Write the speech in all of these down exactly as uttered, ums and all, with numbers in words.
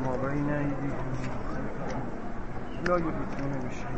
ما بین ایدیهم لا یحیطون بشیء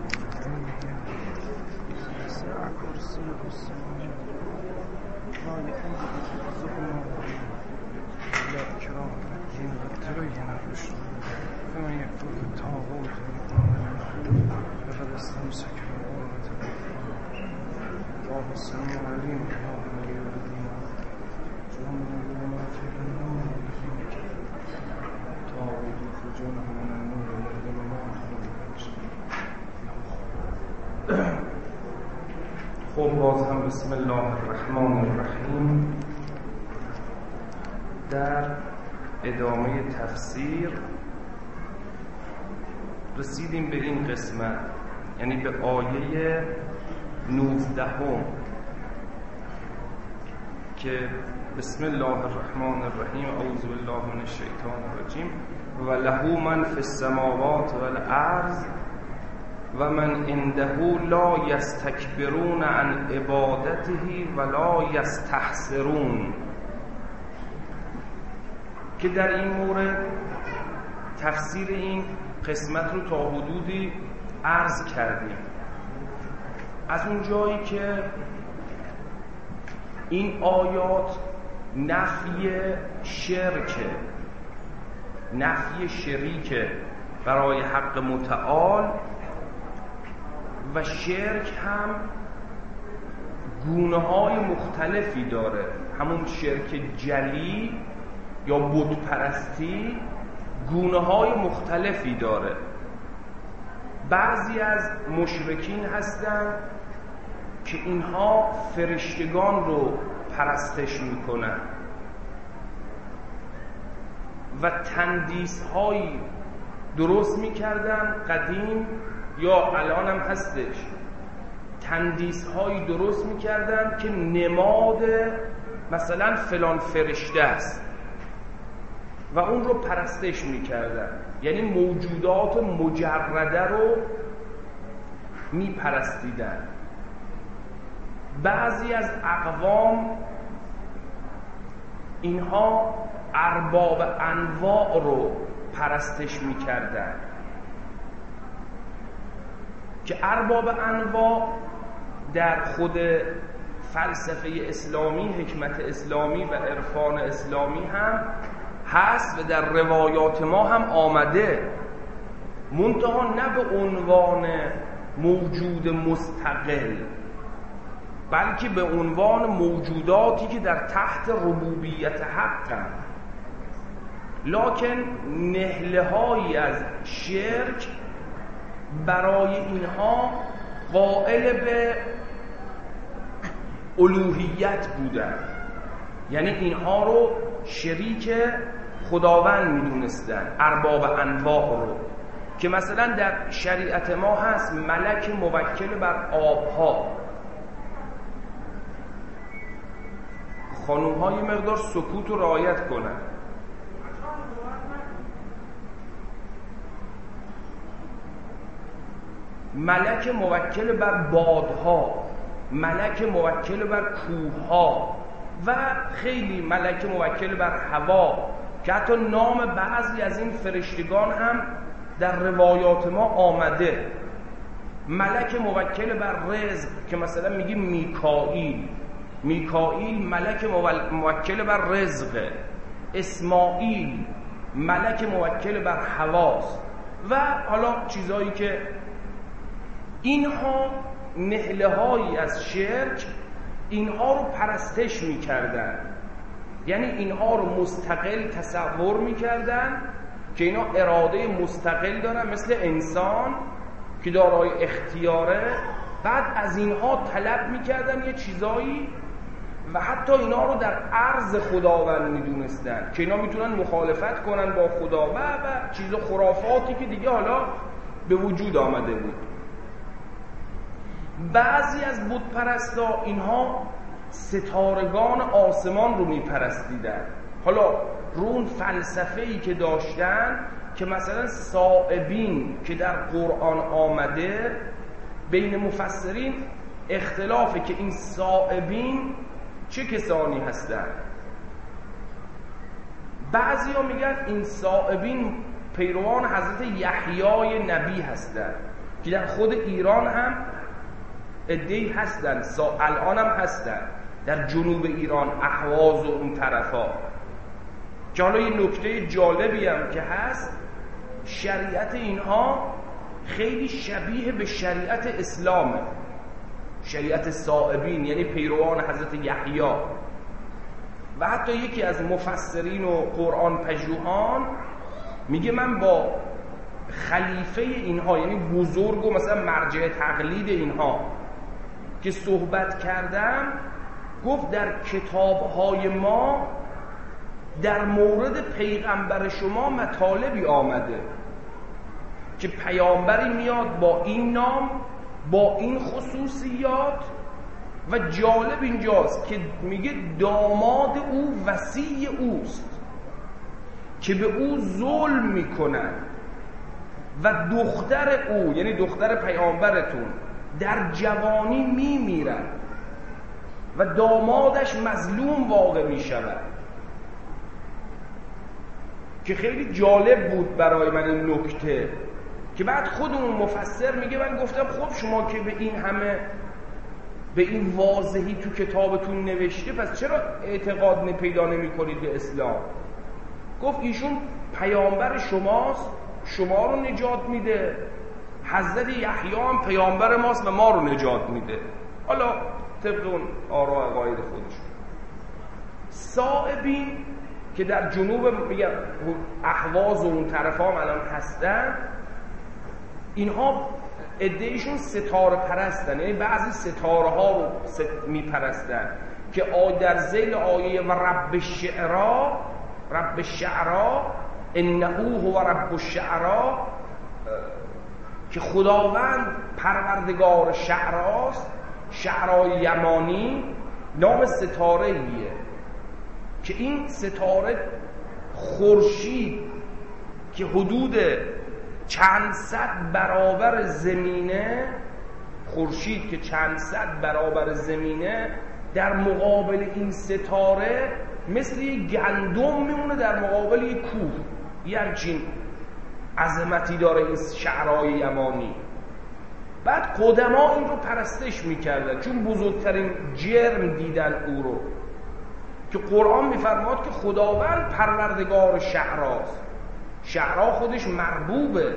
وسع کرسیه السماوات لا یئوده حفظهما ولا إكراه في الدين قد تبين الرشد فمن يكفر بالطاغوت فقد استمسك بالعروة الوثقى الله السميع العليم الله ولي الذين آمنوا الظلمات إلى النور الذين طاغوت يخرجونهم من النور إلى الظلمات خب باز هم بسم الله الرحمن الرحیم. در ادامه تفسیر رسیدیم به این قسمت، یعنی به آیه نوزدهم که بسم الله الرحمن الرحیم اعوذ بالله من الشیطان الرجیم و له من فی السماوات والارض و من عنده لا یستکبرون عن عبادته ولا یستحسرون، که در این مورد تفسیر این قسمت رو تا حدودی عرض کردیم. از اون جایی که این آیات نفی شرکه، نفی شریکه برای حق متعال، و شرک هم گونه های مختلفی داره. همون شرک جلی یا بت پرستی گونه های مختلفی داره. بعضی از مشرکین هستن که اینها فرشتگان رو پرستش میکنن و تندیس هایی درست میکردن، قدیم یا الان هم هستش، تندیس هایی درست میکردن که نماد مثلا فلان فرشته است و اون رو پرستش میکردن، یعنی موجودات مجرده رو میپرستیدن. بعضی از اقوام اینها ارباب انواع رو پرستش میکردن، که ارباب انواع در خود فلسفه اسلامی، حکمت اسلامی و عرفان اسلامی هم هست و در روایات ما هم آمده، منتها نه به عنوان موجود مستقل، بلکه به عنوان موجوداتی که در تحت ربوبیت حقن. لکن نهله هایی از شرک برای اینها قائل به الوهیت بودن، یعنی اینها رو شریک خداوند میدونستن، ارباب انواع رو، که مثلا در شریعت ما هست ملک موکل بر آبها. خانوم های مقدار سکوت رو رعایت کنن. ملک موکل بر بادها، ملک موکل بر کوهها و خیلی ملک موکل بر هوا، که حتی نام بعضی از این فرشتگان هم در روایات ما آمده. ملک موکل بر رزق که مثلا میگیم میکائیل، میکائیل ملک موکل بر رزق. اسماعیل ملک موکل بر هواست و حالا چیزایی که اینها نهله هایی از شرک اینها رو پرستش میکردن، یعنی اینها رو مستقل تصور میکردن که اینا اراده مستقل دارن مثل انسان که دارای اختیاره. بعد از اینها طلب میکردن یه چیزایی و حتی اینا رو در عرض خداوند میدونستن که اینا میتونن مخالفت کنن با خدا و و چیز خرافاتی که دیگه حالا به وجود آمده بود. بعضی از بت پرستا اینها ستارگان آسمان رو میپرستیدن. حالا رون فلسفه‌ای که داشتن که مثلا صائبین که در قرآن آمده، بین مفسرین اختلافه که این صائبین چه کسانی هستن. بعضی ها میگن این صائبین پیروان حضرت یحیی نبی هستن که در خود ایران هم عده‌ای هستن، الان هم هستن در جنوب ایران، اهواز و اون طرفا. که حالا یه نکته جالبی هم که هست، شریعت اینها خیلی شبیه به شریعت اسلامه، شریعت صائبین، یعنی پیروان حضرت یحیی. و حتی یکی از مفسرین و قرآن پژوهان میگه من با خلیفه اینها، یعنی بزرگ و مثلا مرجع تقلید اینها که صحبت کردم، گفت در کتابهای ما در مورد پیغمبر شما مطالبی آمده که پیامبری میاد با این نام، با این خصوصیات، و جالب اینجاست که میگه داماد او وصی اوست که به او ظلم میکنن و دختر او، یعنی دختر پیامبرتون، در جوانی میمیرن و دامادش مظلوم واقع میشود. که خیلی جالب بود برای من این نکته که بعد خود اون مفسر میگه من گفتم خب شما که به این همه، به این واضحی تو کتابتون نوشته، پس چرا اعتقاد پیدا نمی کنید به اسلام؟ گفت ایشون پیامبر شماست، شما رو نجات میده، حضرت یحیی هم پیامبر ماست و ما رو نجات میده. حالا طبق اون آراء عقاید خودشون. صائبین که در جنوب میگم اهواز و اون طرف هم الان هستن، اینها عده‌ایشون ستاره پرستن، یعنی بعضی ستاره ها رو ست میپرستن که آی در ذیل آیه و رب الشعرا، رب الشعرا انه هو رب الشعرا، که خداوند پروردگار شعراست، شعرای یمانی نام ستاره ایه که این ستاره خورشید که حدود چند صد برابر زمینه، خورشید که چند صد برابر زمینه، در مقابل این ستاره مثل یک گندم میمونه در مقابل یک کوه. یه همچین عظمتی داره این شعرهای یمانی. بعد قدما این رو پرستش میکردن چون بزرگترین جرم دیدن او رو، که قرآن میفرماد که خداوند پروردگار شعراست، شعرا خودش مربوبه.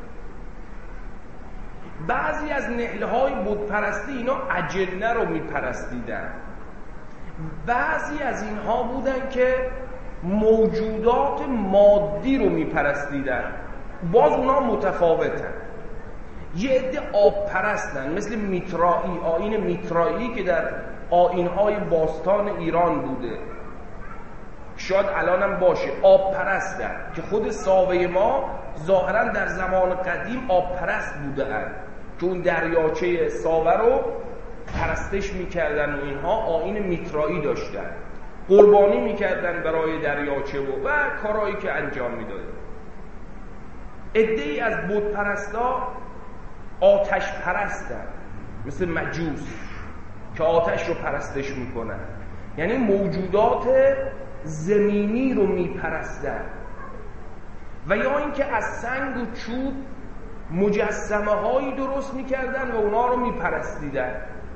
بعضی از نهلهای بتپرستی اینا اجنه رو میپرستیدن، بعضی از اینها بودن که موجودات مادی رو میپرستیدن، باز اونا متفاوتن. یه عده آب پرستن مثل میترایی، آیین میترایی که در آیین‌های باستان ایران بوده، شاید الانم باشه، آب پرستن که خود ساوه ما ظاهرا در زمان قدیم آب پرست بودن که اون دریاچه ساوه رو پرستش میکردن و اینها آیین میترایی داشتن، قربانی میکردن برای دریاچه و, و کارهایی که انجام میدادن. عده‌ای از بت پرستا آتش پرستن مثل مجوس که آتش رو پرستش میکنن، یعنی موجودات زمینی رو میپرستن. و یا اینکه از سنگ و چوب مجسمه هایی درست میکردن و اونا رو میپرستیدن.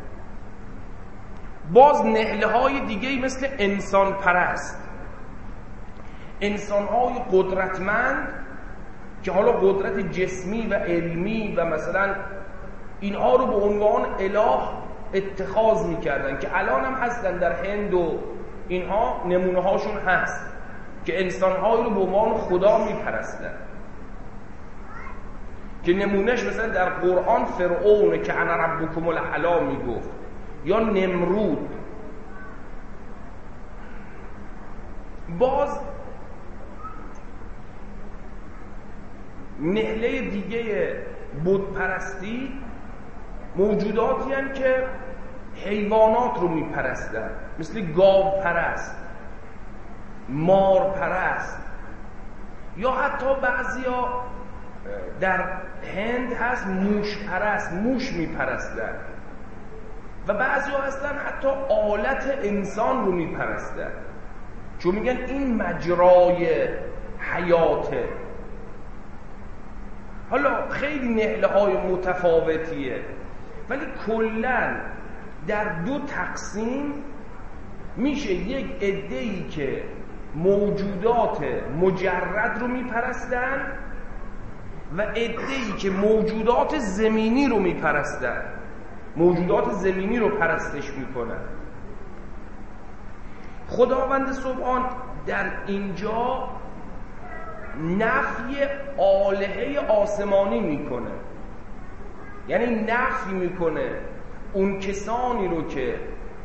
باز نهله های دیگه مثل انسان پرست، انسان های قدرتمند که حالا قدرت جسمی و علمی و مثلا اینها رو به عنوان اله اتخاذ میکردن که الان هم هستن در هند و اینها نمونه هاشون هست که انسان‌هایی رو به عنوان خدا میپرستن، که نمونهش مثلا در قرآن فرعون که انا ربکم الاعلی میگفت، یا نمرود. باز نهله دیگه بت پرستی موجوداتی هستند که حیوانات رو میپرستن، مثل گاو پرست، مار پرست، یا حتی بعضیا در هند هست موش پرست، موش میپرستن، و بعضیا هستن حتی آلت انسان رو میپرستن چون میگن این مجرای حیاته. حالا خیلی نهله های متفاوتیه، ولی کلاً در دو تقسیم میشه یک عده‌ای که موجودات مجرد رو میپرستن و عده‌ای که موجودات زمینی رو میپرستن، موجودات زمینی رو پرستش میکنن. خداوند سبحان در اینجا نفی آلهه آسمانی میکنه، یعنی نفی میکنه اون کسانی رو که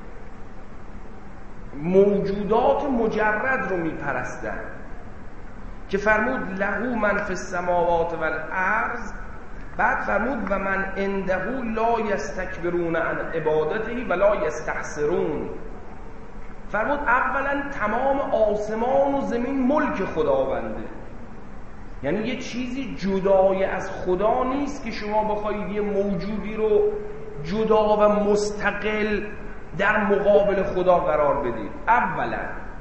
موجودات مجرد رو میپرستن، که فرمود له من فی السماوات والارض، بعد فرمود و من عنده لا یستکبرون عن عبادته ولا یستحسرون. فرمود اولا تمام آسمان و زمین ملک خداونده، یعنی یه چیزی جدای از خدا نیست که شما بخواید یه موجودی رو جدا و مستقل در مقابل خدا قرار بدید. اولا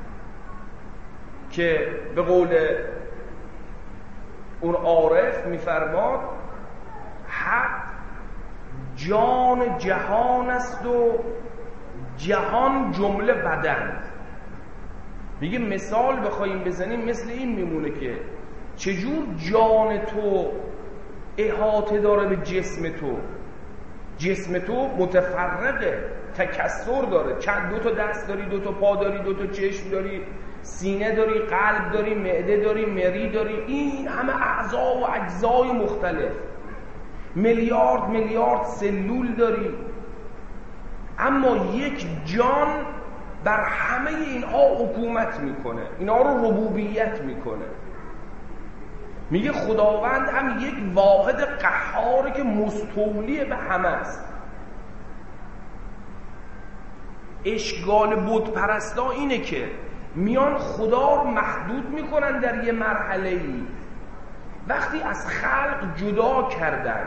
که به قول اون عارف میفرماد حق جان جهان است و جهان جمله بدن. میگه مثال بخوایم بزنیم مثل این میمونه که چجور جان تو احاطه داره به جسم تو. جسم تو متفرقه، تکثر داره، چند دو تا دست داری، دو تا پا داری، دو تا چشم داری، سینه داری، قلب داری، معده داری، مری داری، این همه اعضا و اجزای مختلف، میلیارد میلیارد سلول داری، اما یک جان بر همه اینها حکومت میکنه، اینا رو ربوبیت میکنه. میگه خداوند هم یک واحد قهاره که مستولی به همه است. اشکال بت پرستا اینه که میان خدا رو محدود میکنن در یه مرحله‌ای، وقتی از خلق جدا کردن،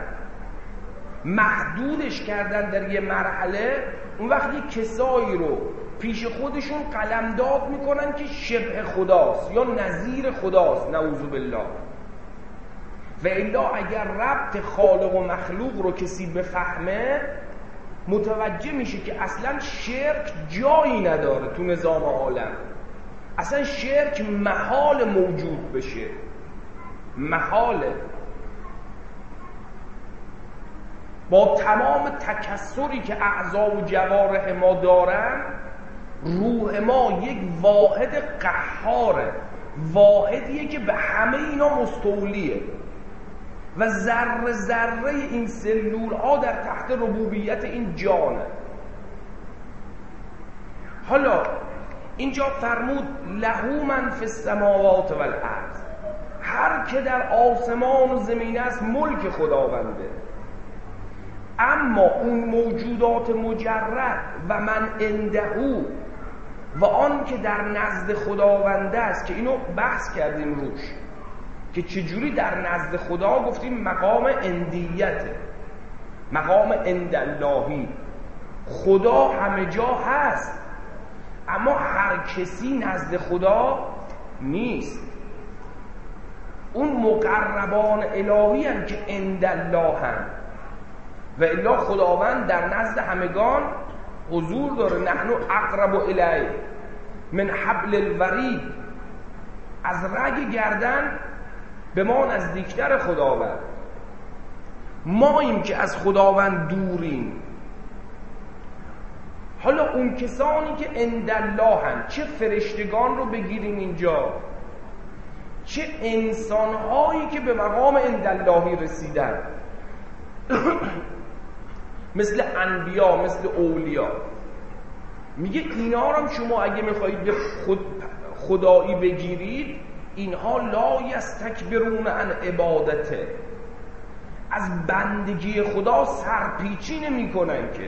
محدودش کردن در یه مرحله، اون وقتی کسایی رو پیش خودشون قلمداد میکنن که شبه خداست یا نظیر خداست، نعوذ بالله. و الا اگر ربط خالق و مخلوق رو کسی بفهمه متوجه میشه که اصلا شرک جایی نداره تو نظام عالم، اصلا شرک محال موجود بشه، محاله. با تمام تکثری که اعضا و جوارح ما دارن، روح ما یک واحد قهاره، واحدیه که به همه اینا مستولیه و ذره ذره این سلول ها در تحت ربوبیت این جانه. حالا اینجا فرمود له من فی السماوات والارض، هر که در آسمان و زمین است ملک خداونده، اما اون موجودات مجرد و من عنده و آن که در نزد خداونده است، که اینو بحث کردیم روش که چجوری در نزد خدا، گفتیم مقام اندیته، مقام انداللهی. خدا همه جا هست اما هر کسی نزد خدا نیست. اون مقربان الهی هم که اندالله هم، و الا خداوند در نزد همگان حضور داره. نحن اقرب الیه من حبل الورید، از رگ گردن به ما نزدیکتر خداوند. ماییم که از خداوند دوریم. حالا اون کسانی که عندالله هم، چه فرشتگان رو بگیریم اینجا، چه انسانهایی که به مقام عنداللهی رسیدن مثل انبیا، مثل اولیا، میگه اینا رو هم شما اگه میخواهید به خود خدایی بگیرید، اینها لا یستکبرون عن عبادته، از بندگی خدا سرپیچی نمی کنن، که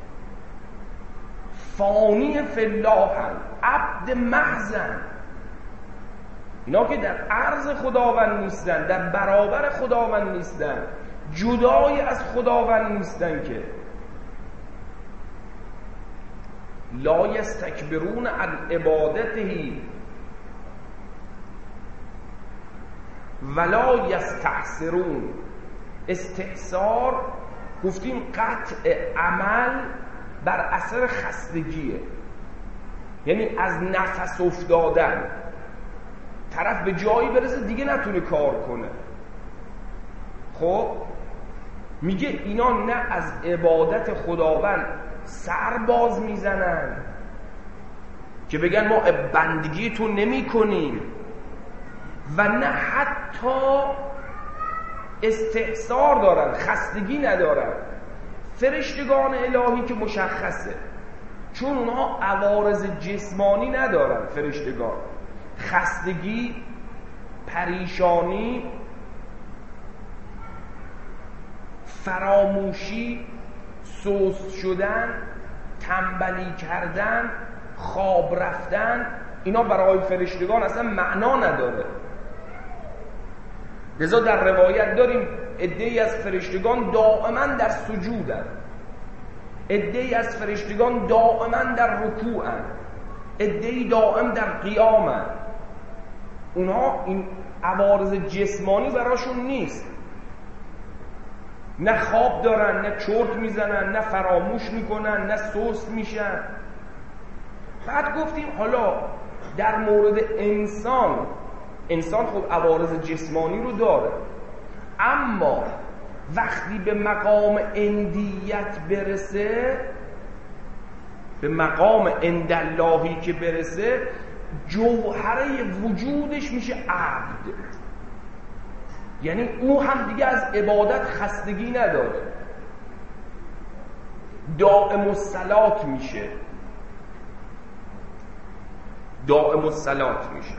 فانی فی الله هم، عبد محضن. اینا که در عرض خداوند نیستن، در برابر خداوند نیستن، جدای از خداوند نیستن، که لا یستکبرون عن عبادته ولا یستحسرون. استحصار گفتیم قطع عمل بر اثر خستگیه، یعنی از نفس افتادن، طرف به جایی برسه دیگه نتونه کار کنه. خب میگه اینا نه از عبادت خداوند سر باز میزنن که بگن ما بندگی تو نمی کنیم، و نه حتی استحصار دارن، خستگی ندارن. فرشتگان الهی که مشخصه، چون اونها عوارض جسمانی ندارن، فرشتگان خستگی، پریشانی، فراموشی، سست شدن، تنبلی کردن، خواب رفتن، اینا برای فرشتگان اصلا معنا نداره. لذا در روایت داریم عده‌ای از فرشتگان دائما در سجودن، عده‌ای از فرشتگان دائما در رکوعن، عده‌ای دائم در قیامن. اونها این عوارض جسمانی براشون نیست، نه خواب دارن، نه چرت میزنن، نه فراموش میکنن، نه سست میشن. بعد گفتیم حالا در مورد انسان، انسان خب عوارض جسمانی رو داره، اما وقتی به مقام اندیت برسه، به مقام انداللهی که برسه، جوهره وجودش میشه عبد، یعنی او هم دیگه از عبادت خستگی نداره، دائم الصلات میشه، دائم الصلات میشه.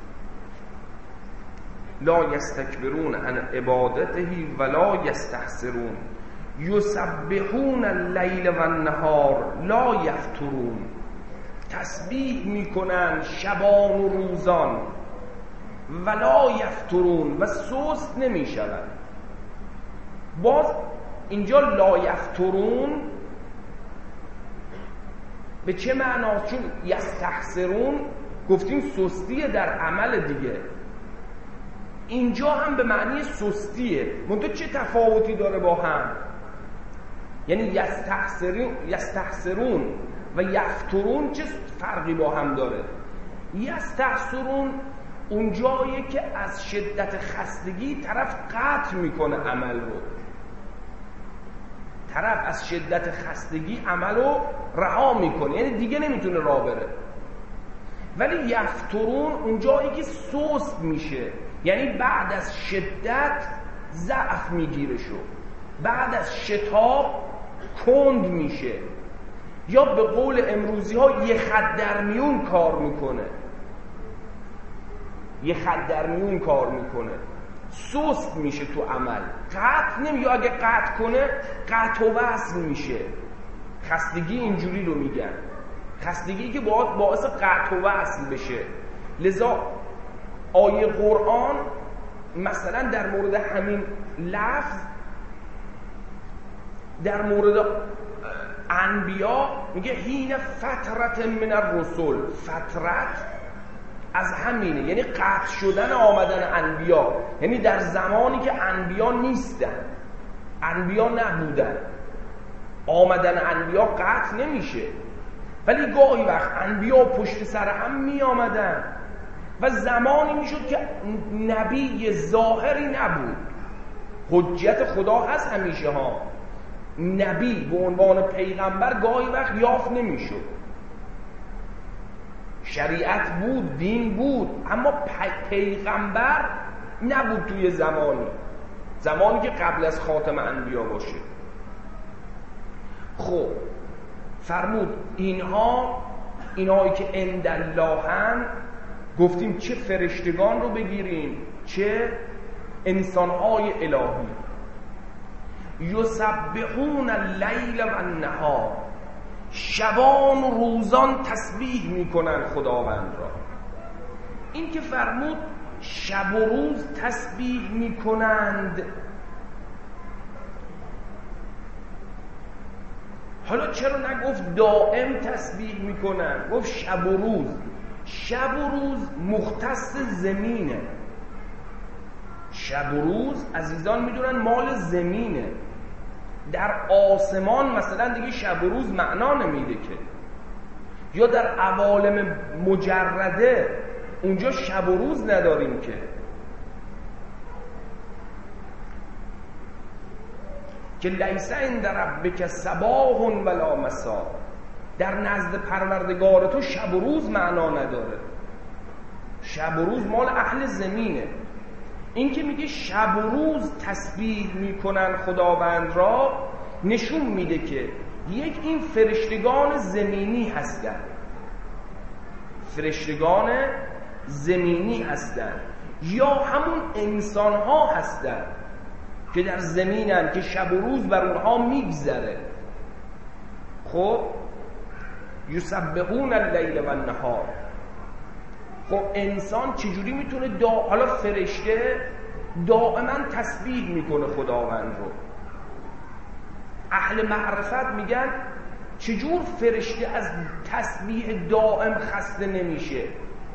لا یستکبرون عن عبادته ولا یستحسرون یسبحون اللیل و النهار لا یفترون. تسبیح میکنن شبان و روزان، ولا یفترون، و سست نمیشوند. باز اینجا لا یفترون به چه معناست؟ چون یستحسرون گفتیم سستیه در عمل دیگه، اینجا هم به معنی سستیه. منتها چه تفاوتی داره با هم؟ یعنی یستحسرون یستحسرون و یفترون چه فرقی با هم داره؟ یستحسرون اون جایی که از شدت خستگی طرف قطع میکنه عمل رو، طرف از شدت خستگی عمل رو رها میکنه، یعنی دیگه نمیتونه راه بره. ولی یفترون اون جایی که سست میشه، یعنی بعد از شدت ضعف میگیره شو، بعد از شتاب کند میشه، یا به قول امروزی ها یه خط در میون کار میکنه، یه خط در میون کار میکنه، سست میشه تو عمل، قطع نمیگه. اگه قطع کنه قطع و وصل میشه. خستگی اینجوری رو میگن، خستگی که باعث قطع و وصل بشه. لذا آیه قرآن مثلا در مورد همین لفظ، در مورد انبیا میگه حین فترت من الرسل. فترت از همینه، یعنی قطع شدن آمدن انبیا، یعنی در زمانی که انبیا نیستن، انبیا نبودن، آمدن انبیا قطع نمیشه. ولی گاهی وقت انبیا پشت سر هم می آمدن و زمانی میشد که نبی ظاهری نبود. حجت خدا هست همیشه ها، نبی به عنوان پیغمبر گاهی وقت یافت نمیشد. شریعت بود، دین بود، اما پیغمبر نبود توی زمانی زمانی که قبل از خاتم انبیا باشه. خب فرمود اینها اینهایی که عنداللهن، گفتیم چه فرشتگان رو بگیریم چه انسانهای الهی. یسبحون اللیل و النهار، شبان و روزان تسبیح میکنن خداوند را. این که فرمود شب و روز تسبیح میکنند، حالا چرا نگفت دائم تسبیح میکنن؟ گفت شب و روز. شب و روز مختص زمینه، شب و روز عزیزان میدونن مال زمینه. در آسمان مثلا دیگه شب و روز معنا نمیده که، یا در عوالم مجرده اونجا شب و روز نداریم که. که لیس عند ربک صباح ولا مساء، در نزد پروردگار تو شب و روز معنا نداره. شب و روز مال اهل زمینه. این که میگه شب و روز تسبیح میکنن خداوند را، نشون میده که یک این فرشتگان زمینی هستن، فرشتگان زمینی هستن، یا همون انسان ها هستن که در زمینن که شب و روز بر اونها میگذره. خب یسبحون اللیل و النهار. خب انسان چجوری میتونه دا... حالا فرشته دائما تسبیح میکنه خداوند رو. اهل معرفت میگن چجور فرشته از تسبیح دائم خسته نمیشه؟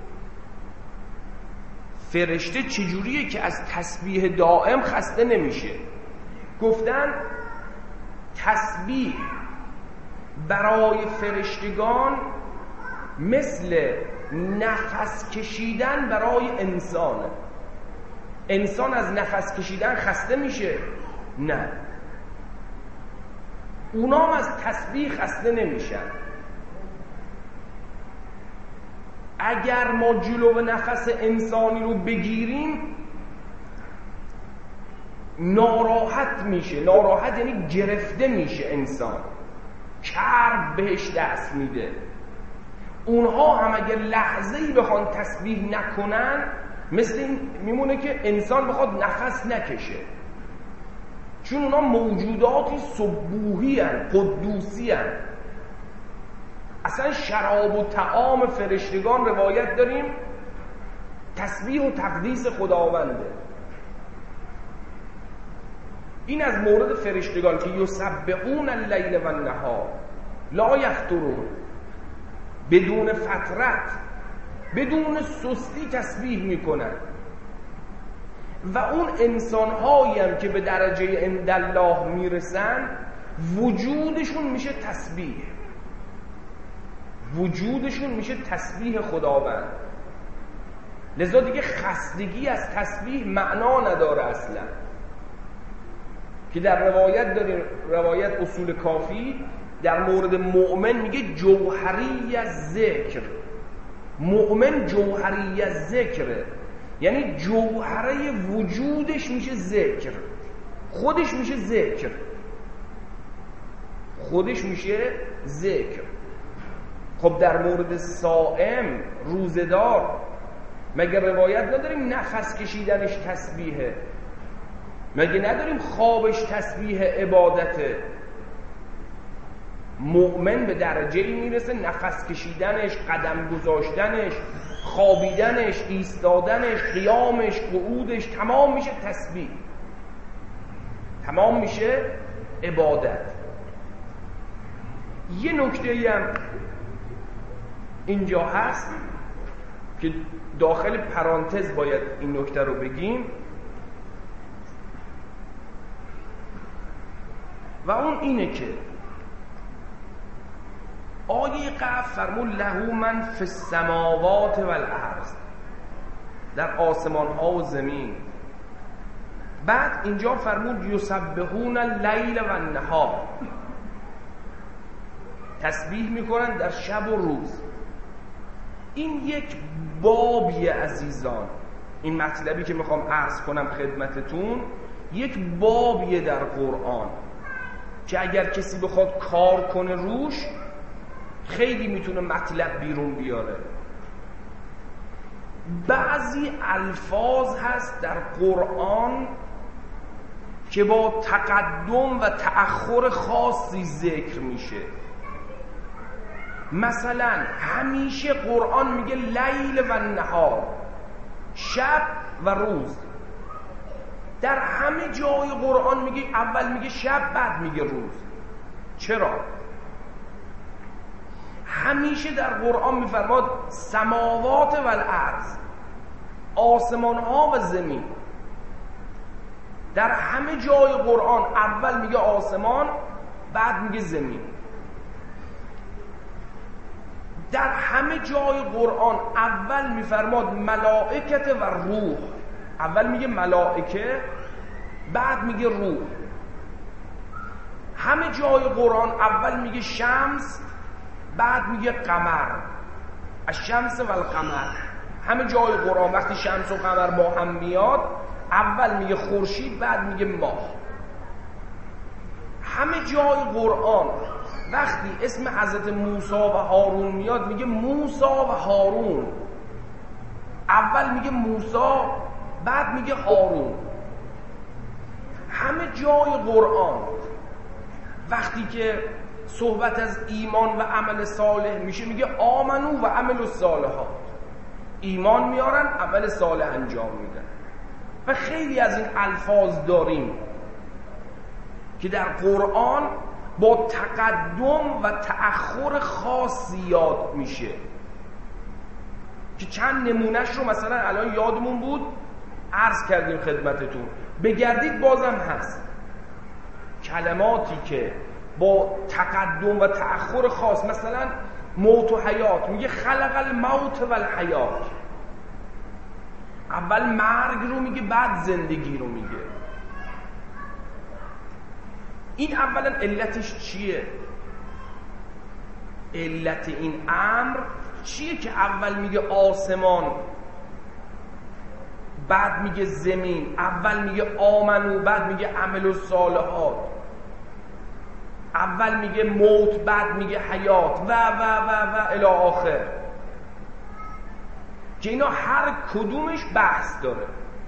فرشته چجوریه که از تسبیح دائم خسته نمیشه؟ گفتن تسبیح برای فرشتگان مثل نفس کشیدن برای انسانه. انسان از نفس کشیدن خسته میشه؟ نه، اونام از تسبیح خسته نمیشن. اگر ما جلو نفس انسانی رو بگیریم ناراحت میشه. ناراحت یعنی گرفته میشه انسان، کرب بهش دست میده. اونها هم اگر لحظه‌ای بخوان تسبیح نکنن مثل این میمونه که انسان بخواد نفس نکشه، چون اونا موجوداتی سبوحی هن، قدوسی هن. اصلا شراب و طعام فرشتگان روایت داریم تسبیح و تقدیس خداونده. این از مورد فرشتگان که یسبحون اللیل و النهار لا یفترون، بدون فترت بدون سستی تسبیح میکنن. و اون انسان هایی هم که به درجه عندالله میرسن وجودشون میشه تسبیح، وجودشون میشه تسبیح خداوند. لذا دیگه خستگی از تسبیح معنا نداره اصلا. که در روایت داریم، روایت اصول کافی در مورد مؤمن میگه جوهری از ذکر. مؤمن جوهری از ذکره، یعنی جوهره وجودش میشه ذکر، خودش میشه ذکر، خودش میشه ذکر. خب در مورد صائم روزدار مگه روایت نداریم نفس کشیدنش تسبیحه؟ مگه نداریم خوابش تسبیح عبادته؟ مؤمن به درجه‌ای میرسه نفس کشیدنش، قدم گذاشتنش، خوابیدنش، ایستادنش، قیامش، قعودش تمام میشه تسبیح، تمام میشه عبادت. یه نکته‌ای هم اینجا هست که داخل پرانتز باید این نکته رو بگیم و اون اینه که آیه قبل فرمود له من فی السماوات والارض، در آسمان ها و زمین. بعد اینجا فرمود یسبحون اللیل و النهار، تسبیح میکنن در شب و روز. این یک بابی عزیزان، این مطلبی که میخوام عرض کنم خدمتتون یک بابیه در قرآن که اگر کسی بخواد کار کنه روش خیلی میتونه مطلب بیرون بیاره. بعضی الفاظ هست در قرآن که با تقدم و تأخر خاصی ذکر میشه. مثلا همیشه قرآن میگه لیل و نهار، شب و روز. در همه جای قرآن میگه اول میگه شب بعد میگه روز. چرا؟ همیشه در قرآن میفرماد سماوات و الارض، آسمان ها و زمین. در همه جای قرآن اول میگه آسمان، بعد میگه زمین. در همه جای قرآن اول میفرماد ملائکت و روح. اول میگه ملائکه، بعد میگه روح. همه جای قرآن اول میگه شمس، بعد میگه قمر. الشمس و القمر. همه جای قرآن وقتی شمس و قمر با هم میاد اول میگه خورشید، بعد میگه ماه. همه جای قرآن وقتی اسم حضرت موسی و هارون میاد میگه موسی و هارون. اول میگه موسی، بعد میگه هارون. همه جای قرآن وقتی که صحبت از ایمان و عمل صالح میشه میگه آمنو و عمل الصالحات. ایمان میارن، عمل صالح انجام میدن. و خیلی از این الفاظ داریم که در قرآن با تقدم و تأخر خاص یاد میشه که چند نمونهش رو مثلا الان یادمون بود عرض کردیم خدمتتون. بگردید بازم هست کلماتی که با تقدم و تأخر خاص، مثلا موت و حیات، میگه خلق الموت و الحیات. اول مرگ رو میگه، بعد زندگی رو میگه. این اولا علتش چیه؟ علت این امر چیه که اول میگه آسمان، بعد میگه زمین، اول میگه آمنو، بعد میگه عمل الصالحات، اول میگه موت، بعد میگه حیات و و و و الی آخر، که اینا هر کدومش بحث داره.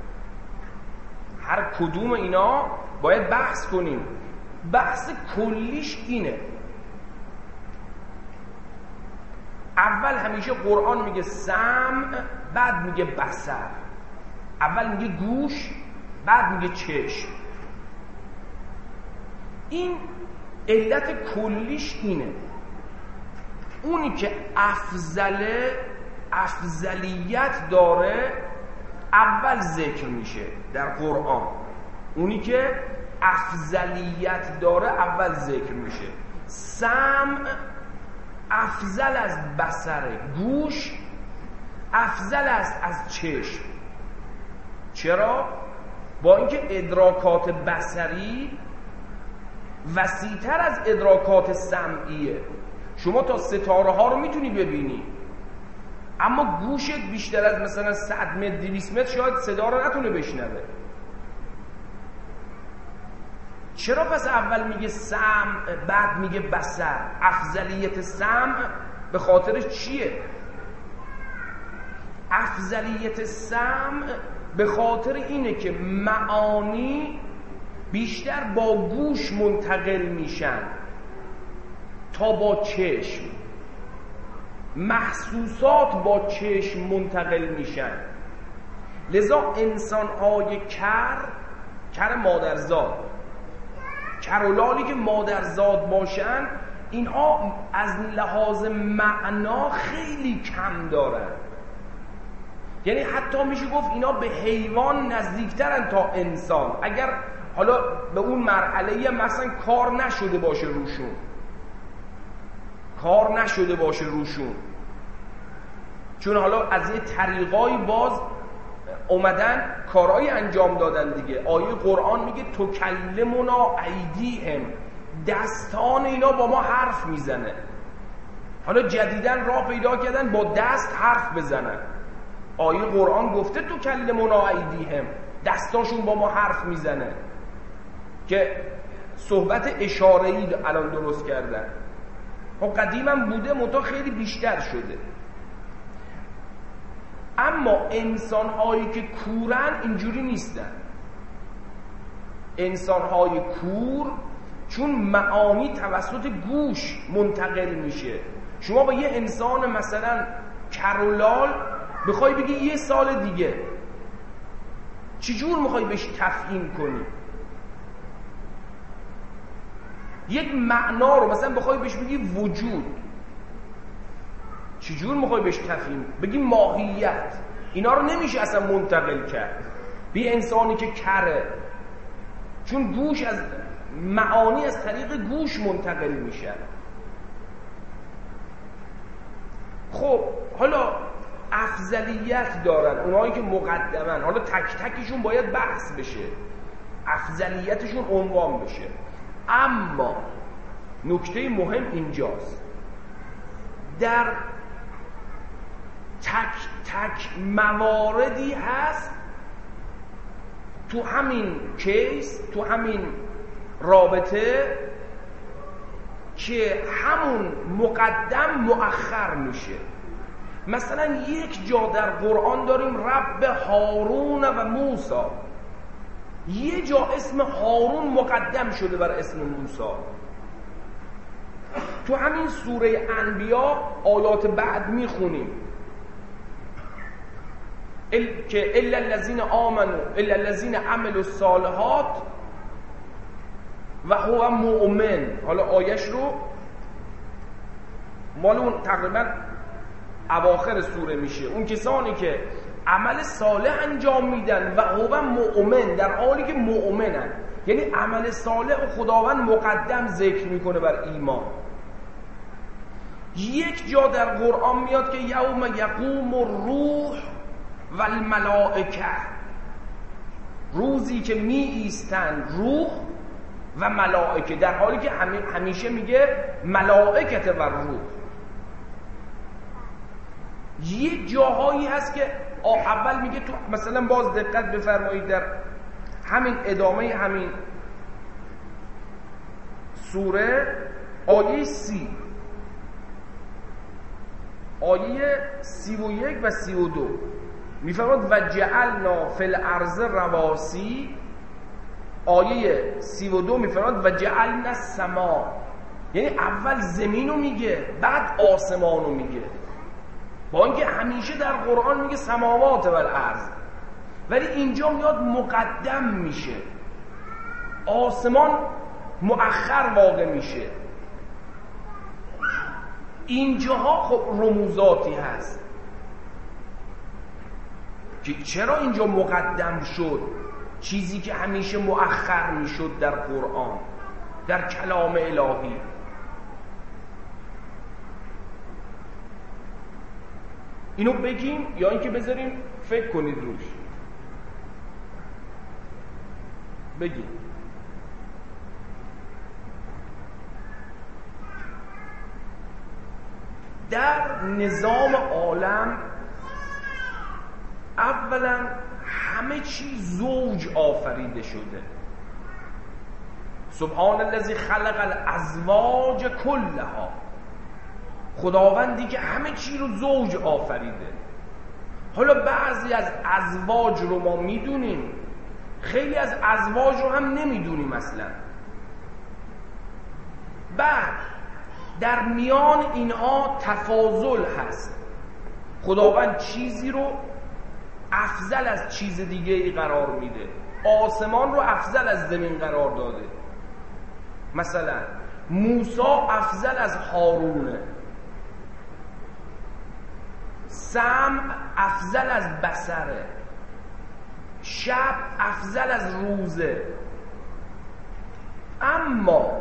هر کدوم اینا باید بحث کنیم. بحث کلیش اینه. اول همیشه قرآن میگه سمع، بعد میگه بصر. اول میگه گوش، بعد میگه چشم. این علت کلیش اینه. اونی که افضله، افضلیت داره، اول ذکر میشه در قرآن. اونی که افضلیت داره اول ذکر میشه. سمع افضل از بصره، گوش افضل است از چشم. چرا؟ با اینکه ادراکات بصری وسیع‌تر از ادراکات سمعیه. شما تا ستاره ها رو میتونی ببینی، اما گوشت بیشتر از مثلا صد متر دویست متر شاید صدا رو نتونه بشنوه. چرا پس اول میگه سمع بعد میگه بصر؟ افضلیت سمع به خاطر چیه؟ افضلیت سمع به خاطر اینه که معانی بیشتر با گوش منتقل میشن تا با چشم. محسوسات با چشم منتقل میشن. لذا انسان‌های کر، کر مادرزاد، کرولالی که مادرزاد باشن، اینها از لحاظ معنا خیلی کم دارن. یعنی حتی میشه گفت اینا به حیوان نزدیکترن تا انسان، اگر حالا به اون مرحله مثلا کار نشده باشه روشون کار نشده باشه روشون چون حالا از یه طریقای باز اومدن کارهای انجام دادن دیگه. آیه قرآن میگه تکلمنا ایدیهم، دستان اینا با ما حرف میزنه. حالا جدیدن راه پیدا کردن با دست حرف بزنن. آیه قرآن گفته تکلمنا ایدیهم، دستاشون با ما حرف میزنه، که صحبت اشاره‌ای الان درست کردن. خب قدیما بوده، منتها خیلی بیشتر شده. اما انسان‌هایی که کورن اینجوری نیستن. انسان‌های کور چون معانی توسط گوش منتقل میشه. شما با یه انسان مثلا کرولال بخوای بگی یه سال دیگه، چجور میخوای بهش تفهیم کنی؟ یک معنا رو مثلا بخوای بهش بگی وجود، چجور میخوای بهش تفهیم؟ بگی ماهیت، اینا رو نمیشه اصلا منتقل کرد. بی انسانی که کره چون گوش از معانی از طریق گوش منتقل میشن. خب حالا افضلیت دارن اونایی که مقدمن، حالا تک تکشون باید بحث بشه، افضلیتشون عنوان بشه. اما نکته مهم اینجاست، در تک تک مواردی هست تو همین کیس، تو همین رابطه که همون مقدم مؤخر میشه. مثلا یک جا در قرآن داریم رب هارون و موسی، یه جا اسم هارون مقدم شده بر اسم موسی. تو همین سوره انبیا آیات بعد میخونیم ال... که الا الذین آمنوا الا الذین عملوا الصالحات و هو مؤمن. حالا آیش رو مال اون تقریبا اواخر سوره میشه، اون کسانی که عمل صالح انجام میدن و هو مؤمن، در حالی که مؤمنن، یعنی عمل صالح و خداوند مقدم ذکر میکنه بر ایمان. یک جا در قرآن میاد که یوم یقوم الروح و الملائکه، روزی که می ایستن روح و ملائکه، در حالی که همیشه میگه ملائکت و روح. یک جاهایی هست که اول میگه تو مثلا باز دقت بفرمایید در همین ادامه همین سوره آیه سی آیه سی و یک و سی و دو میفرماد و جعلنا فی الارض رواسی. آیه سی و دو میفرماد و جعلنا السما، یعنی اول زمین رو میگه بعد آسمان رو میگه، با اینکه همیشه در قرآن میگه سماوات و الارض، ولی اینجا میاد مقدم میشه، آسمان مؤخر واقع میشه. اینجاها خب رموزاتی هست که چرا اینجا مقدم شد چیزی که همیشه مؤخر میشد در قرآن، در کلام الهی. اینو بگیم یا اینکه بذاریم فکر کنید روش؟ بگیم. در نظام عالم اولا همه چیز زوج آفریده شده. سبحان الذی خلق الازواج کلها، خداوندی که همه چی رو زوج آفریده. حالا بعضی از ازواج رو ما میدونیم، خیلی از ازواج رو هم نمیدونیم اصلا. بعد در میان اینها تفاضل هست، خداوند چیزی رو افضل از چیز دیگه ای قرار میده، آسمان رو افضل از زمین قرار داده. مثلا موسی افضل از هارونه، سمع افضل از بصره، شب افضل از روزه. اما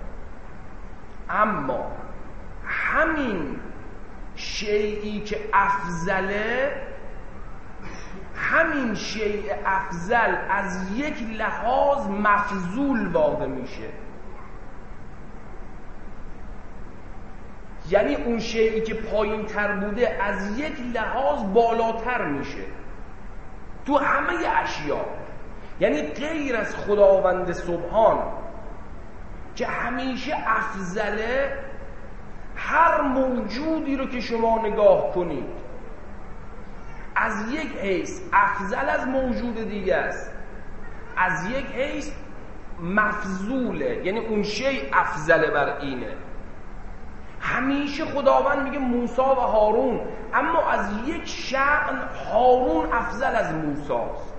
اما همین شیئی که افضله، همین شیء افضل از یک لحاظ مفضول واقع میشه. یعنی اون شیئی که پایین تر بوده از یک لحاظ بالاتر میشه تو همه اشیا. یعنی غیر از خداوند سبحان که همیشه افضله، هر موجودی رو که شما نگاه کنید از یک حیث افضل از موجود دیگه است، از یک حیث مفضوله، یعنی اون شی افضله بر اینه. همیشه خداوند میگه موسی و هارون، اما از یک شأن هارون افضل از موسی است.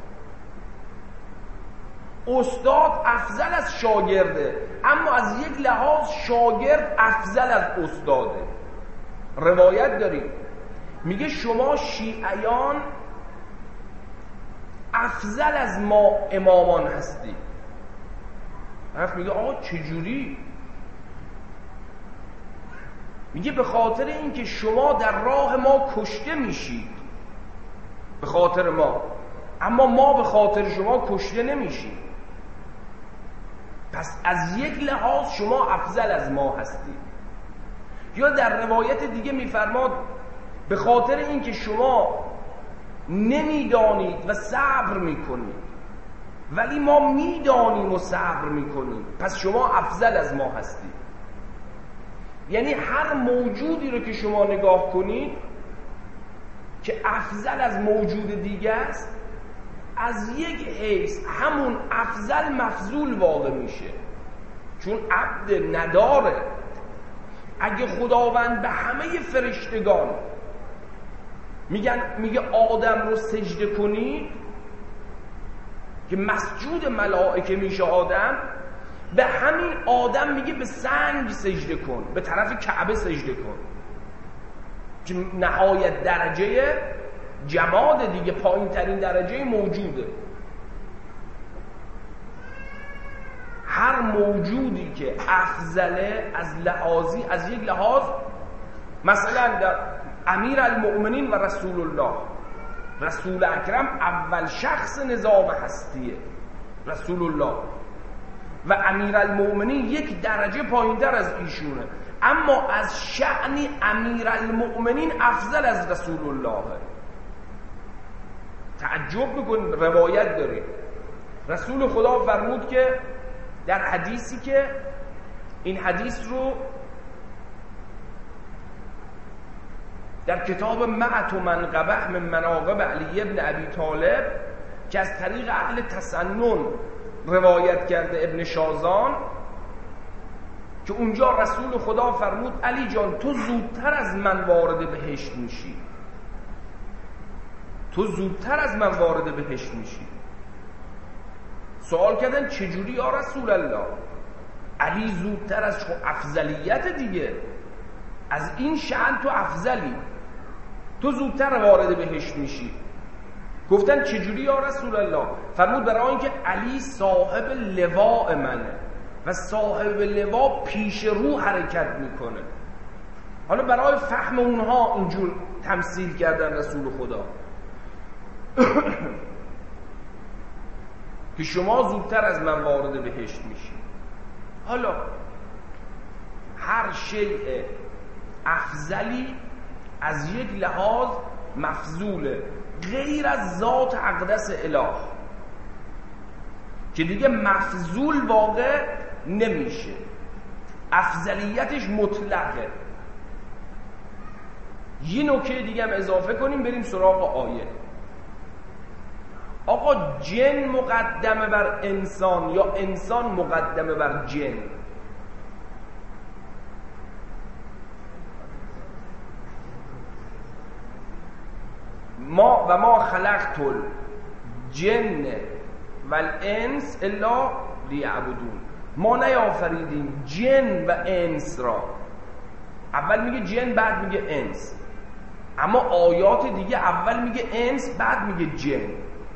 استاد افضل از شاگرده، اما از یک لحاظ شاگرد افضل از استاده. روایت داریم میگه شما شیعیان افضل از ما امامان هستید. طرف میگه آقا چجوری؟ میگه به خاطر اینکه شما در راه ما کشته میشید، به خاطر ما، اما ما به خاطر شما کشته نمیشید. پس از یک لحاظ شما افضل از ما هستید. یا در روایت دیگه میفرماد به خاطر اینکه شما نمیدانید و صبر میکنید ولی ما میدانیم و صبر میکنیم، پس شما افضل از ما هستید. یعنی هر موجودی رو که شما نگاه کنید که افضل از موجود دیگه است، از یک حیث همون افضل مفضول واقع میشه، چون عبد نداره. اگه خداوند به همه فرشتگان میگن میگه آدم رو سجده کنید، که مسجود ملائکه میشه آدم، به همین آدم میگه به سنگ سجده کن، به طرف کعبه سجده کن، که نهایت درجه جماد دیگه، پایین ترین درجه موجوده. هر موجودی که افضله از لحاظی، از یک لحاظ، مثلا در امیر المؤمنین و رسول الله، رسول اکرم اول شخص نظام هستیه رسول الله، و امیر المؤمنین یک درجه پایین‌تر از ایشونه، اما از شأن امیر المؤمنین افضل از رسول الله. تعجب میکنید، روایت دارید رسول خدا فرمود که در حدیثی که این حدیث رو در کتاب معت و منقبه من مناقب علی ابن ابی طالب که از طریق اهل تسنن روایت کرده ابن شازان، که اونجا رسول خدا فرمود علی جان تو زودتر از من وارد بهشت میشی، تو زودتر از من وارد بهشت میشی. سوال کردن چجوری یا رسول الله؟ علی زودتر از خود افضلیت دیگه، از این شأن تو افضلی، تو زودتر وارد بهشت میشی. گفتن چجوری یا رسول الله؟ فرمود برای اینکه علی صاحب لواء منه و صاحب لواء پیش رو حرکت میکنه. حالا برای فهم اونها اینجور تمثیل کردن رسول خدا که شما زودتر از من وارد بهشت میشی. حالا هر شیء افضلی از یک لحاظ مفضوله، غیر از ذات اقدس اله که دیگه مفضول واقع نمیشه، افضلیتش مطلقه. یه نکته دیگه هم اضافه کنیم بریم سراغ آیه. آقا جن مقدمه بر انسان یا انسان مقدمه بر جن؟ ما و ما خلقت الجن والانس الا لیعبدون، ما نیافریدیم جن و انس را. اول میگه جن بعد میگه انس، اما آیات دیگه اول میگه انس بعد میگه جن،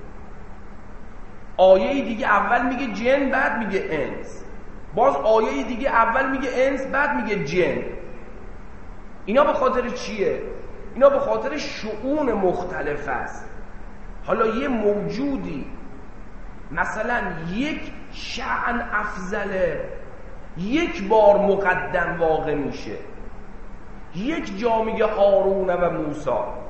آیه دیگه اول میگه جن بعد میگه انس، باز آیه دیگه اول میگه انس بعد میگه جن. اینا به خاطر چیه؟ اینا به خاطر شؤون مختلف است. حالا یه موجودی مثلا یک شأن افضله، یک بار مقدم واقع میشه، یک جا میگه هارون و موسی،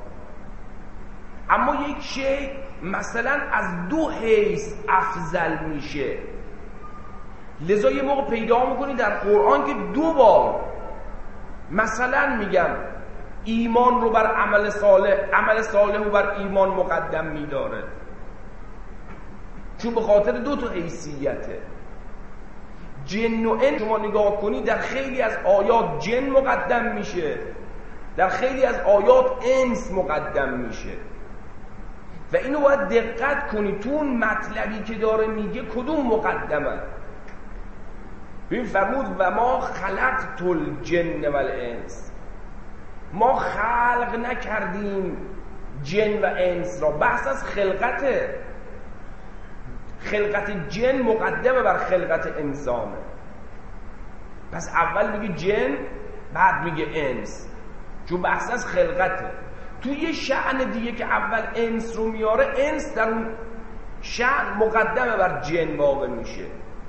اما یک شی مثلا از دو حیث افضل میشه. لذا یه موقع پیدا میکنی در قرآن که دو بار مثلا میگم ایمان رو بر عمل صالح، عمل صالح رو بر ایمان مقدم میداره، چون به خاطر دو تا حیثیته. جن و انس شما نگاه کنی در خیلی از آیات جن مقدم میشه، در خیلی از آیات انس مقدم میشه، و اینو باید دقت کنی تو اون مطلبی که داره میگه کدوم مقدمه. ببین فرمود و ما خلقت الجن والانس، ما خلق نکردیم جن و انس را. بحث از خلقته، خلقت جن مقدمه بر خلقت انسانه. پس اول میگه جن، بعد میگه انس، چون بحث از خلقته. توی یه شأن دیگه که اول انس رو میاره، انس در اون شأن مقدمه بر جن واقع میشه.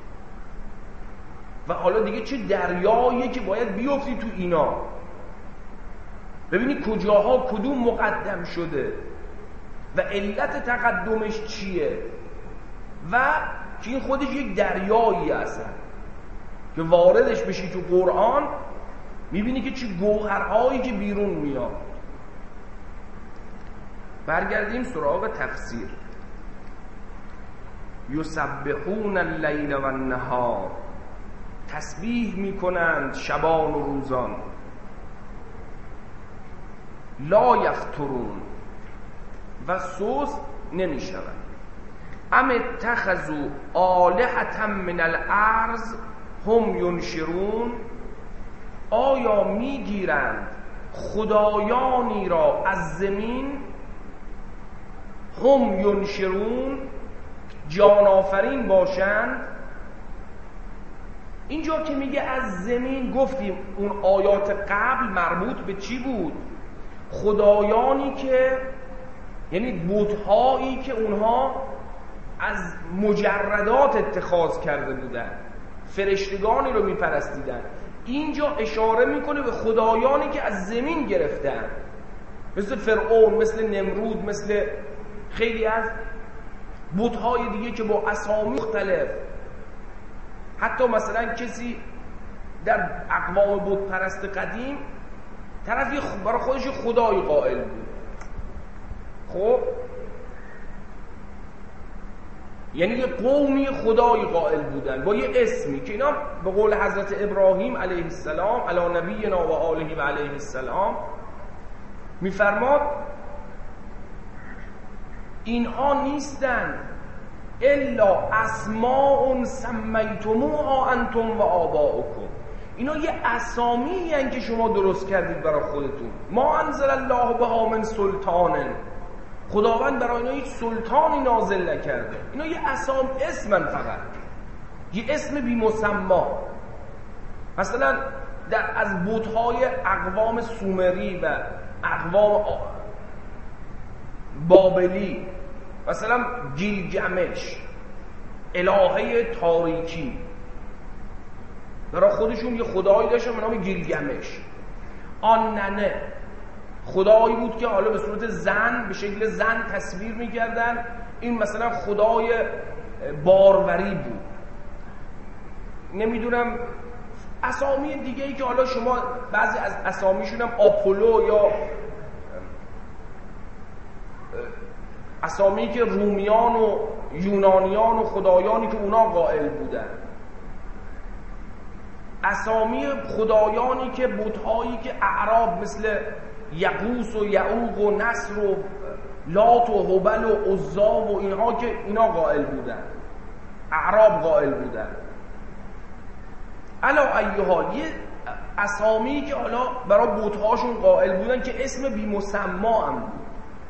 و حالا دیگه چه دریاییه که باید بیفتی تو اینا، ببینی کجاها کدوم مقدم شده و علت تقدمش چیه، و که این خودش یک دریایی هستن که واردش بشی تو قرآن میبینی که چه گوهرهایی که بیرون میاد. برگردیم سراغ تفسیر. یسبحون اللیل و النهار، تسبیح میکنند شبان و روزان. لا یفترون، و سوس نمیشوند. ام اتخذوا آلهة من الارض هم ینشرون، آیا میگیرند خدایانی را از زمین، هم ینشرون جان آفرین باشند. اینجا که میگه از زمین، گفتیم اون آیات قبل مربوط به چی بود؟ خدایانی که، یعنی بت‌هایی که اونها از مجردات اتخاذ کرده بودن، فرشتگانی رو میپرستیدن. اینجا اشاره میکنه به خدایانی که از زمین گرفتن، مثل فرعون، مثل نمرود، مثل خیلی از بت‌های دیگه که با اسامی مختلف. حتی مثلا کسی در اقوام بت پرست قدیم طرفی برای خودش خدای قائل بود. خب یعنی یه قومی خدای قائل بودن با یه اسمی که اینا به قول حضرت ابراهیم علیه السلام علی نبینا و آله و علیه السلام میفرماد اینها نیستن الا اسماء سمیتموها انتم و آباؤکم، اینا یه اسامی هستن که شما درست کردید برای خودتون. ما انزل الله بها من سلطان، خداوند برای اینا هیچ سلطانی نازل نکرده. اینا یه اسام، اسمن، فقط یه اسم بی مسما. مثلا در از بت‌های اقوام سومری و اقوام بابلی، مثلا گیلگمش الهه تاریکی، برای خودشون یه خدایی داشتن به نام گیلگمش. آننه خدایی بود که حالا به صورت زن، به شکل زن تصویر میکردن. این مثلا خدای باروری بود. نمیدونم اسامی دیگه ای که حالا شما بعضی از اسامیشون هم آپولو یا اسامی که رومیان و یونانیان و خدایانی که اونا قائل بودن، اسامی خدایانی که بت‌هایی که اعراب مثل یغوث و یعوق و نصر و لات و هبل و عزا و اینها که اینا قائل بودن، اعراب قائل بودن. علا ایها یه اسامی که حالا برای بت‌هاشون قائل بودن که اسم بی مسما هم بود.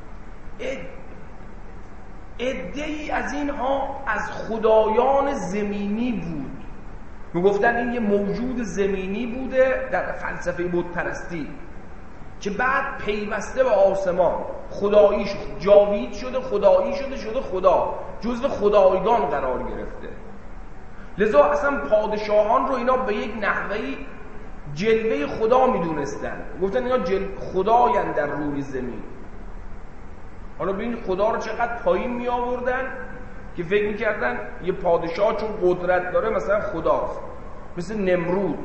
عده‌ای از اینها از خدایان زمینی بود، میگفتن این یه موجود زمینی بوده در فلسفه بت پرستی که بعد پیوسته به آسمان خدایی شد، جاوید شده، خدایی شده، شده خدا، جزو خدایگان قرار گرفته. لذا اصلا پادشاهان رو اینا به یک نحوهی جلوه خدا میدونستن، گفتن اینا جل... خدایان در روی زمین. حالا ببین خدا رو چقدر پایین می آوردن که فکر میکردن یه پادشاه چون قدرت داره مثلا خداست. مثل نمرود،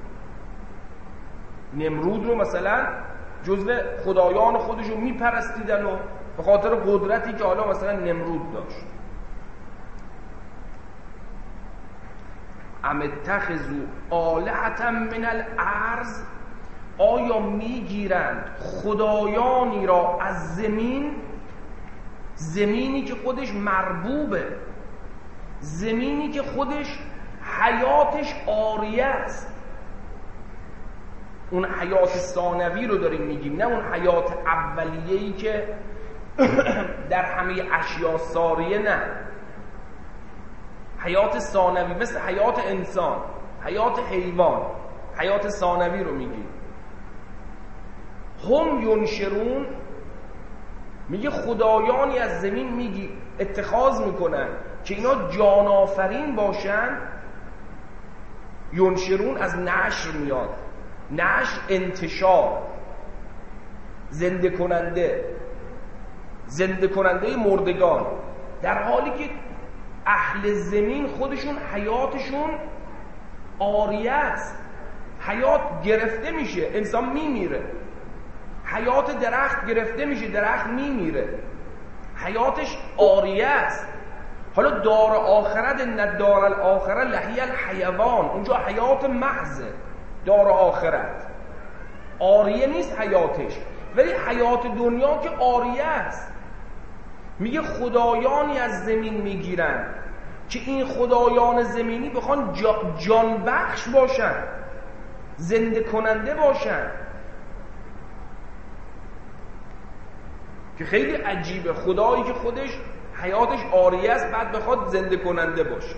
نمرود رو مثلا جزو خدایان خودشو میپرستیدن و به خاطر قدرتی که حالا مثلا نمرود داشت. ام اتخذوا آلهة من الارض، آیا میگیرند خدایانی را از زمین، زمینی که خودش مربوبه، زمینی که خودش حیاتش عاریه است. اون حیات ثانوی رو داریم میگیم، نه اون حیات اولیه‌ای که در همه اشیا ساریه. نه، حیات ثانوی مثل حیات انسان، حیات حیوان، حیات ثانوی رو میگی. هم ینشرون میگه خدایانی از زمین میگی اتخاذ میکنن که اینا جان آفرین باشن. ینشرون از نشر میاد، نشر انتشار، زنده کننده، زنده کننده مردگان، در حالی که اهل زمین خودشون حیاتشون عاریه است، حیات گرفته میشه، انسان میمیره، حیات درخت گرفته میشه، درخت میمیره، حیاتش عاریه است. حالا دار آخرت ان دار الاخره لهی الحیوان، اونجا حیات محضه، دار آخرت عاریه نیست حیاتش، ولی حیات دنیا که عاریه است. میگه خدایانی از زمین میگیرن که این خدایان زمینی بخوان جان بخش باشن، زنده کننده باشن، که خیلی عجیبه خدایی که خودش حیاتش عاریه است بعد بخواد زنده کننده باشه.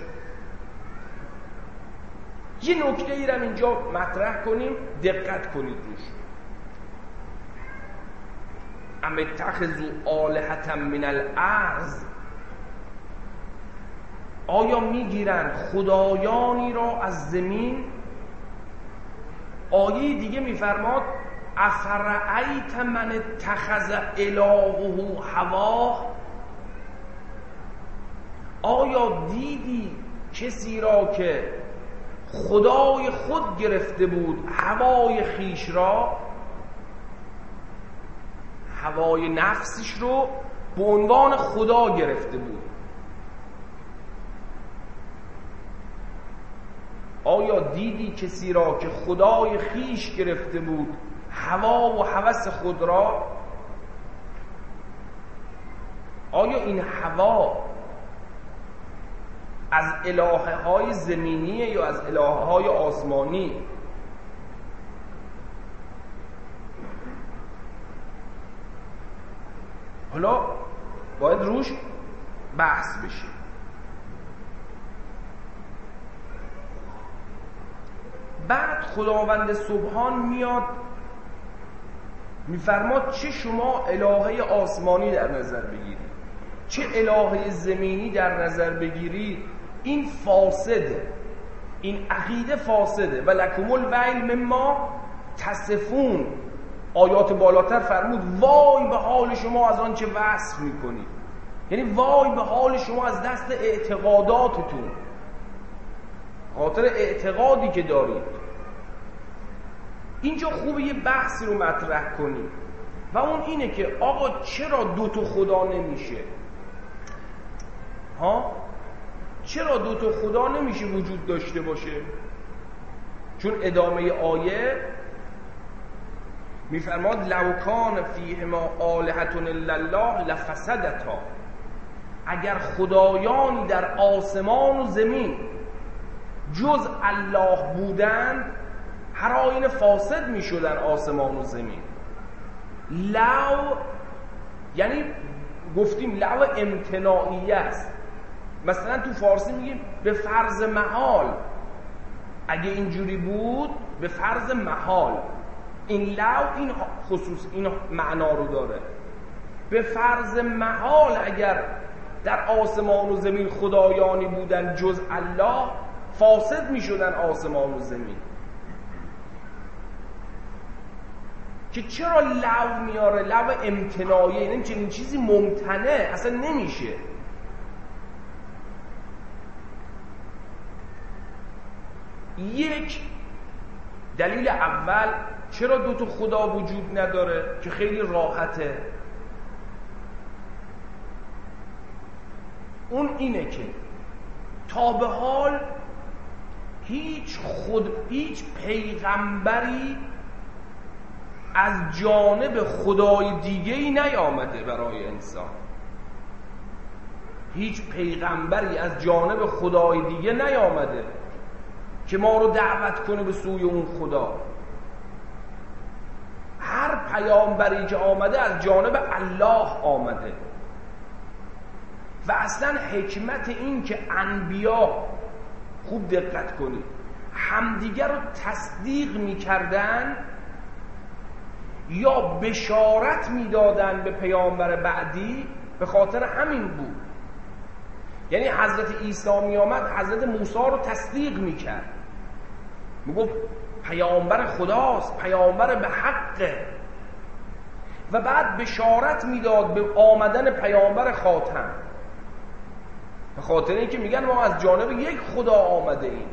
یه نکته ای رو اینجا مطرح کنیم، دقت کنید روش. ام اتخذوا آلهة من الارض، آیا میگیرن خدایانی را از زمین؟ آیه دیگه میفرماد افرأیت من اتخذ الهه هواه، آیا دیدی کسی را که خدای خود گرفته بود هوای خیش را، هوای نفسش رو به عنوان خدا گرفته بود؟ آیا دیدی کسی را که خدای خیش گرفته بود هوا و هوس خود را؟ آیا این هوا از الهه های زمینیه یا از الهه های آسمانی؟ حالا باید روش بحث بشه. بعد خداوند سبحان میاد میفرماد چه شما الهه آسمانی در نظر بگیرید، چه الهه زمینی در نظر بگیرید، این فاسده، این عقیده فاسده. و لکم الویل مما تصفون، آیات بالاتر فرمود وای به حال شما از آن چه وصف میکنید، یعنی وای به حال شما از دست اعتقاداتتون، خاطر اعتقادی که دارید. اینجا خوبه یه بحثی رو مطرح کنیم و اون اینه که آقا چرا دو تا خدا نمیشه؟ ها؟ چرا دو تا خدا نمیشه وجود داشته باشه؟ چون ادامه آیه میفرماد لو کان فیهما آلهة الا الله لفسدتا، اگر خدایانی در آسمان و زمین جز الله بودند هر آینه فاسد می شدن آسمان و زمین. لو یعنی گفتیم لو امتناعیه است، مثلا تو فارسی میگیم به فرض محال، اگه اینجوری بود به فرض محال. این لو این خصوص این معنا رو داره، به فرض محال اگر در آسمان و زمین خدایانی بودن جز الله فاسد می شدن آسمان و زمین. که چرا لو میاره؟ لو امتناعیه، یعنی چنین چیزی ممتنع اصلا نمیشه. یک دلیل اول چرا دو تا خدا وجود نداره که خیلی راحته، اون اینه که تا به حال هیچ خود هیچ پیغمبری از جانب خدای دیگه‌ای نیامده برای انسان، هیچ پیغمبری از جانب خدای دیگه نیامده که ما رو دعوت کنه به سوی اون خدا. هر پیامبری که آمده از جانب الله آمده. و اصلا حکمت این که انبیا، خوب دقت کنید، همدیگر رو تصدیق میکردن یا بشارت میدادن به پیامبر بعدی، به خاطر همین بود. یعنی حضرت عیسی می آمد، حضرت موسی رو تصدیق میکرد، میگفت پیامبر خداست، پیامبر به حقه، و بعد بشارت میداد به آمدن پیامبر خاتم، به خاطر اینکه میگن ما از جانب یک خدا آمده ایم،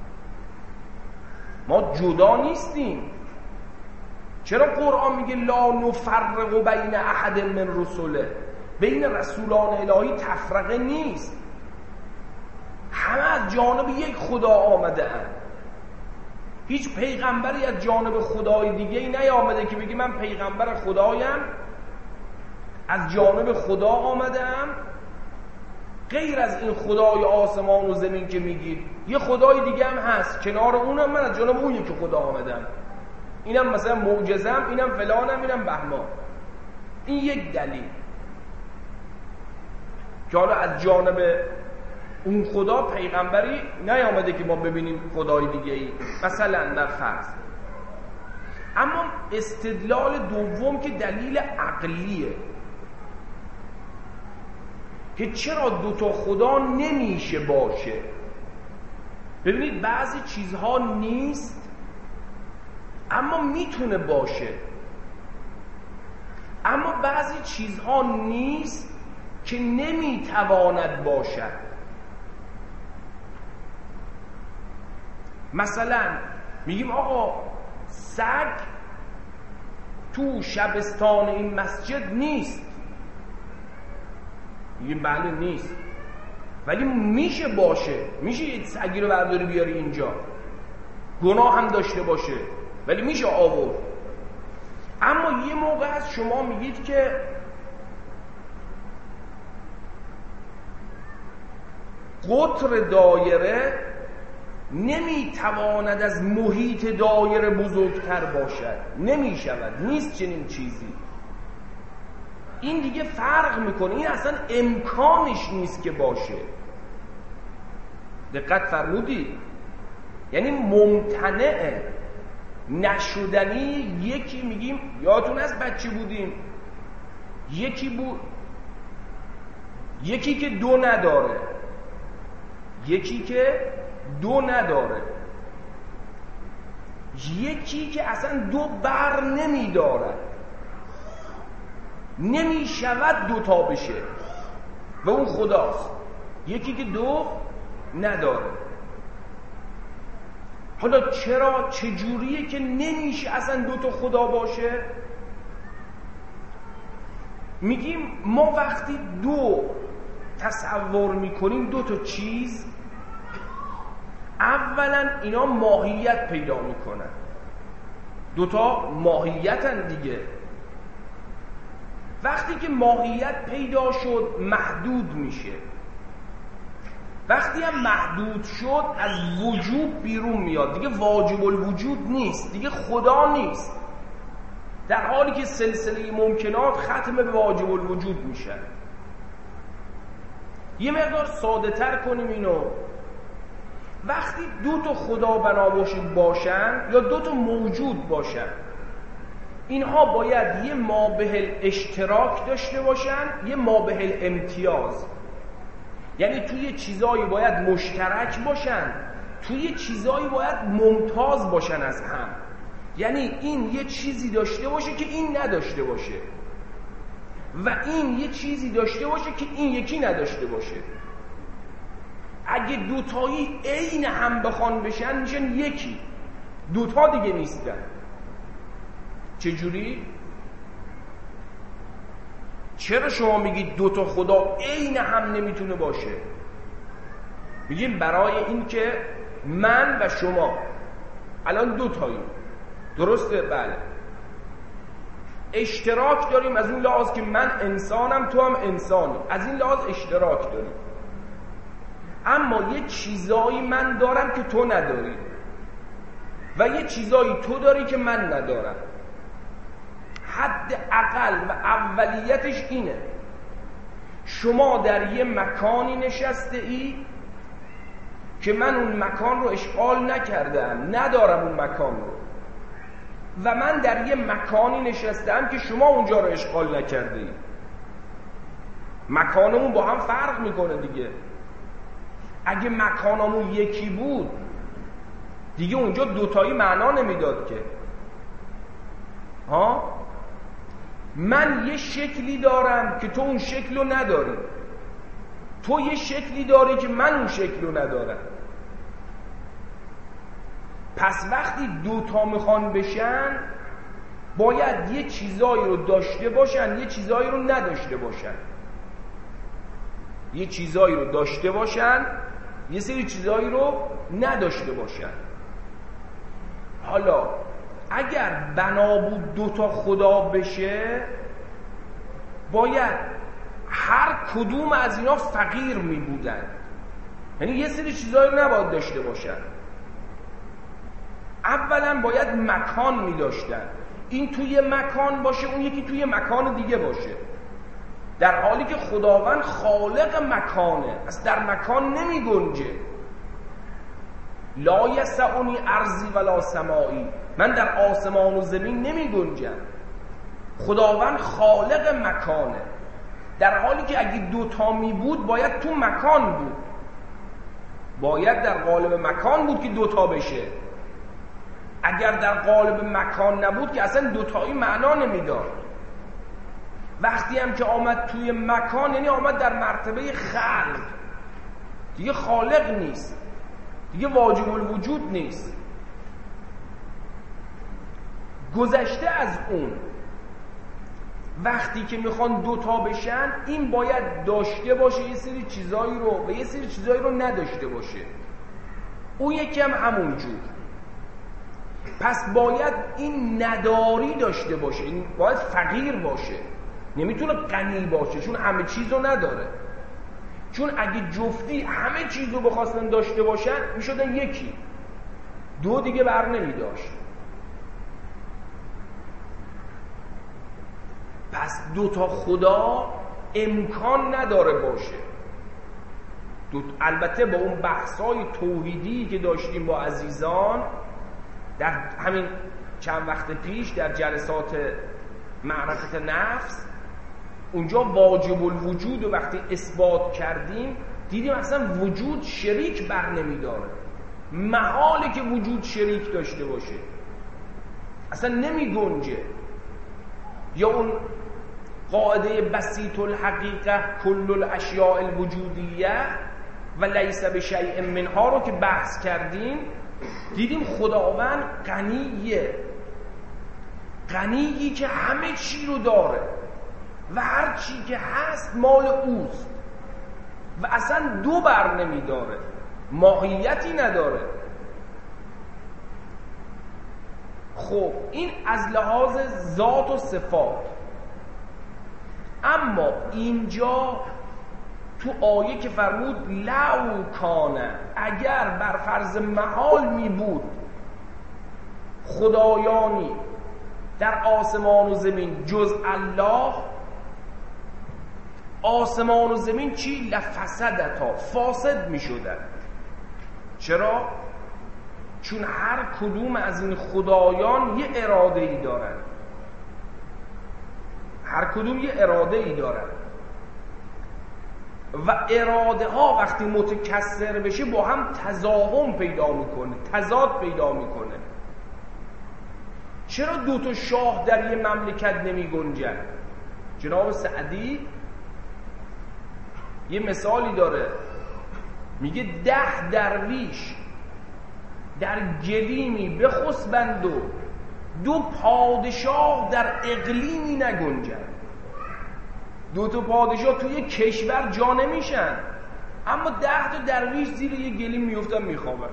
ما جدا نیستیم. چرا قرآن میگه لا نفرق بین احد من رسوله؟ بین رسولان الهی تفرقه نیست، همه از جانب یک خدا آمده اند. هیچ پیغمبری از جانب خدای دیگه ای نیامده که بگی من پیغمبر خدایم، از جانب خدا آمدم. غیر از این خدای آسمان و زمین که میگید، یه خدای دیگه هم هست کنار اونم، من از جانب اون یکی خدا آمدم، اینم مثلا معجزم، اینم فلانم، اینم بهمان. این یک دلیل که حالا از جانب اون خدا پیغمبری نیامده که ما ببینیم خدای دیگه ای، مثلا در فرض. اما استدلال دوم که دلیل عقلیه که چرا دوتا خدا نمیشه باشه. ببینید بعضی چیزها نیست اما میتونه باشه، اما بعضی چیزها نیست که نمیتواند باشد. مثلا میگیم آقا سگ تو شبستان این مسجد نیست، میگیم بله نیست، ولی میشه باشه، میشه یه سگی رو برداری بیاری اینجا، گناه هم داشته باشه ولی میشه آورد. اما یه موقع از شما میگید که قطر دایره نمیتواند از محیط دایره بزرگتر باشد، نمیشود، نیست چنین چیزی. این دیگه فرق میکنه، این اصلا امکانش نیست که باشه. دقت فرمودی؟ یعنی ممتنعه، نشدنی. یکی میگیم یادتون از بچه بودیم، یکی بود، یکی که دو نداره، یکی که دو نداره، یکی که اصلا دو بر نمی دارد، نمی شود دو تا بشه و اون خداست. یکی که دو نداره. حالا چرا، چجوریه که نمیشه اصلا دو تا خدا باشه؟ میگیم ما وقتی دو تصور میکنیم، دو تا چیز، اولا اینا ماهیت پیدا میکنن، دوتا ماهیتن دیگه. وقتی که ماهیت پیدا شد محدود میشه، وقتی هم محدود شد از وجود بیرون میاد، دیگه واجب الوجود نیست، دیگه خدا نیست، در حالی که سلسله ممکنات ختم به واجب الوجود میشه. یه مقدار ساده تر کنیم اینو. وقتی دو تا خدا بنا باشید باشن یا دو تا موجود باشن، اینها باید یه مابهل اشتراک داشته باشن، یه مابهل امتیاز. یعنی توی چیزایی باید مشترک باشن، توی چیزایی باید ممتاز باشن از هم. یعنی این یه چیزی داشته باشه که این نداشته باشه و این یه چیزی داشته باشه که این یکی نداشته باشه. اگه دوتایی عین هم بخوان بشن میشن یکی، دوتا دیگه نیستن. چجوری؟ چرا شما میگید دوتا خدا عین هم نمیتونه باشه؟ میگیم برای این که من و شما الان دوتاییم، درسته؟ بله. اشتراک داریم از این لحاظ که من انسانم، تو هم انسانی، از این لحاظ اشتراک داریم. اما یه چیزایی من دارم که تو نداری و یه چیزایی تو داری که من ندارم. حد اقل و اولیتش اینه. شما در یه مکانی نشسته ای که من اون مکان رو اشغال نکردم، ندارم اون مکان رو، و من در یه مکانی نشستم که شما اونجا رو اشغال نکرده ای. مکانمون با هم فرق میکنه دیگه. اگه مکانمون یکی بود دیگه اونجا دوتایی معنا نمیداد که. ها؟ من یه شکلی دارم که تو اون شکل رو نداری، تو یه شکلی داری که من اون شکل رو ندارم. پس وقتی دوتا میخوان بشن باید یه چیزایی رو داشته باشن، یه چیزایی رو نداشته باشن. یه چیزایی رو داشته باشن، یه سری چیزایی رو نداشته باشن. حالا اگر بنا بود دوتا خدا بشه باید هر کدوم از اینا فقیر می بودن، یعنی یه سری چیزایی رو نباید داشته باشن. اولا باید مکان می داشتن، این توی مکان باشه اون یکی توی مکان دیگه باشه، در حالی که خداوند خالق مکانه، از در مکان نمی گنجه. لا یسعنی ارضی ولا سمایی، من در آسمان و زمین نمی گنجم. خداوند خالق مکانه، در حالی که اگه دوتا می بود باید تو مکان بود، باید در قالب مکان بود که دوتا بشه. اگر در قالب مکان نبود که اصلا دوتایی معنا نمیداد. وقتی هم که آمد توی مکان یعنی آمد در مرتبه خلق، دیگه خالق نیست، دیگه واجب الوجود نیست. گذشته از اون وقتی که میخوان دوتا بشن این باید داشته باشه یه سری چیزایی رو و یه سری چیزایی رو نداشته باشه. اون یکی هم همون جور. پس باید این نداری داشته باشه، این باید فقیر باشه، نمیتونه غنی باشه چون همه چیز رو نداره. چون اگه جفتی همه چیز رو بخواستن داشته باشن میشدن یکی، دو دیگه بر نمیداشت. پس دو تا خدا امکان نداره باشه. دو البته با اون بحثای توحیدی که داشتیم با عزیزان در همین چند وقت پیش در جلسات معرفت نفس، اونجا واجب الوجود و وقتی اثبات کردیم دیدیم اصلا وجود شریک بر نمیداره. محاله که وجود شریک داشته باشه، اصلا نمی گنجه. یا اون قاعده بسیط الحقیقه کل الاشیاء الوجودیه و لیس بشیء منها رو که بحث کردیم، دیدیم خداوند غنیه، غنیی که همه چی رو داره و هر چی که هست مال اوست و اصلا دو بر نمی داره، ماهیتی نداره. خب این از لحاظ ذات و صفات. اما اینجا تو آیه که فرمود لو کانه، اگر بر فرض محال می بود خدایانی در آسمان و زمین جز الله، آسمان و زمین چی؟ لفسدتا، فاسد می شدن. چرا؟ چون هر کدوم از این خدایان یه اراده ای دارن، هر کدوم یه اراده ای دارن و اراده ها وقتی متکثر بشه با هم تضاهم پیدا میکنه، تضاد پیدا میکنه. چرا دو تا شاه در یه مملکت نمی گنجن؟ جناب سعدی یه مثالی داره، میگه ده درویش در گلیمی بخسبند و دو پادشاه در اقلیمی نگنجن. دو تا پادشاه توی کشور جا نمیشن، اما ده تا درویش زیر یه گلیم میفتن میخوابن،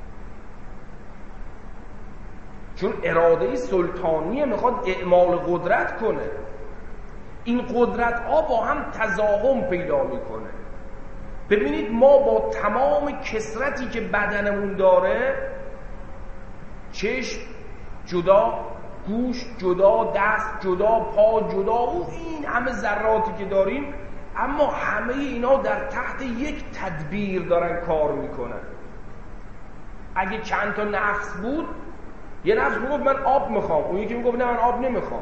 چون اراده سلطانیه، میخواد اعمال قدرت کنه. این قدرت ها با هم تضاهم پیدا میکنه. ببینید ما با تمام کثرتی که بدنمون داره، چشم جدا، گوش جدا، دست جدا، پا جدا، و این همه ذراتی که داریم، اما همه اینا در تحت یک تدبیر دارن کار میکنن. اگه چند تا نفس بود، یه نفس میگفت من آب میخوام، اون یکی میگفت نه من آب نمیخوام.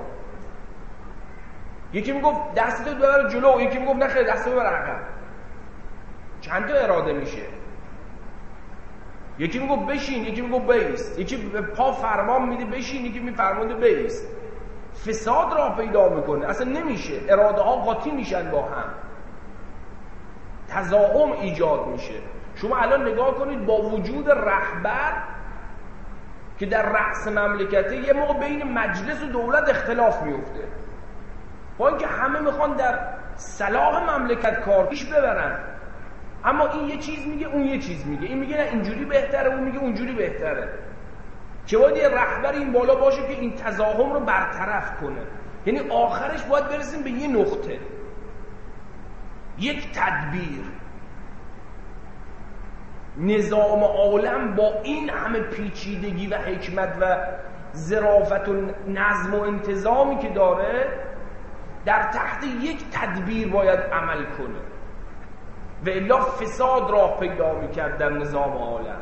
یکی میگفت دستتو ببر جلو، یکی میگفت نه خیر دستتو ببر عقب. چند تا اراده میشه؟ یکی میگفت بشین، یکی میگفت بایست، یکی به پا فرمان میده بشین، یکی میفرمانده بایست. فساد را پیدا میکنه، اصلا نمیشه، اراده ها قاطی میشن با هم، تضاهم ایجاد میشه. شما الان نگاه کنید با وجود رهبر که در رأس مملکته، یه موقع بین مجلس و دولت اختلاف میفته، با اینکه همه میخوان در صلاح مملکت کار پیش ببرن، اما این یه چیز میگه اون یه چیز میگه، این میگه نه اینجوری بهتره، اون میگه اونجوری بهتره. که باید یه رهبر این بالا باشه که این تضاهم رو برطرف کنه. یعنی آخرش باید برسیم به یه نقطه، یک تدبیر. نظام عالم با این همه پیچیدگی و حکمت و ظرافت و نظم و انتظامی که داره، در تحت یک تدبیر باید عمل کنه، و الا فساد راه پیدا میکرد در نظام عالم.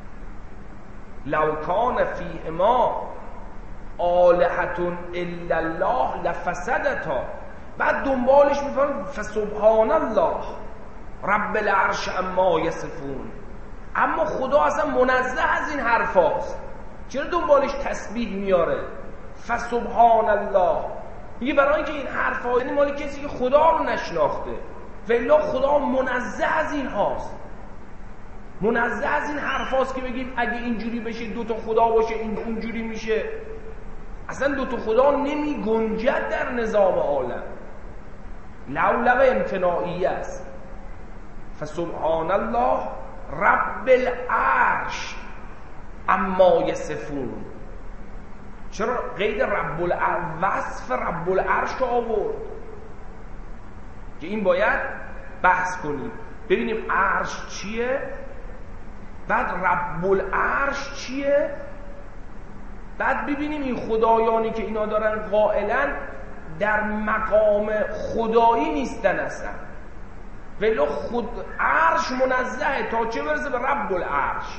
لو کان فیهما آلهة الا الله لفسدتا. بعد دنبالش میفرماید فسبحان الله رب العرش عما یصفون. اما خدا اصلا منزه از این حرف هاست، چرا دنبالش تسبیح میاره؟ فسبحان الله میگه برای اینکه این حرف ها یعنی مال کسی که خدا رو نشناخته، و الا خدا منزه از این هاست، منزه از این حرف هاست که بگیم اگه اینجوری بشه دوتا خدا باشه این اونجوری میشه. اصلا دوتا خدا نمی گنجد در نظام عالم، لولو امتناعی است. فسبحان الله رب العرش اما یصفون. چرا غیر رب العرش وصف رب العرش رو آورد؟ که این باید بحث کنیم، ببینیم عرش چیه، بعد رب العرش چیه، بعد ببینیم این خدایانی که اینا دارن قائلن در مقام خدایی نیستن اصلا، ولی خود عرش منزهه تا چه برسه به رب العرش.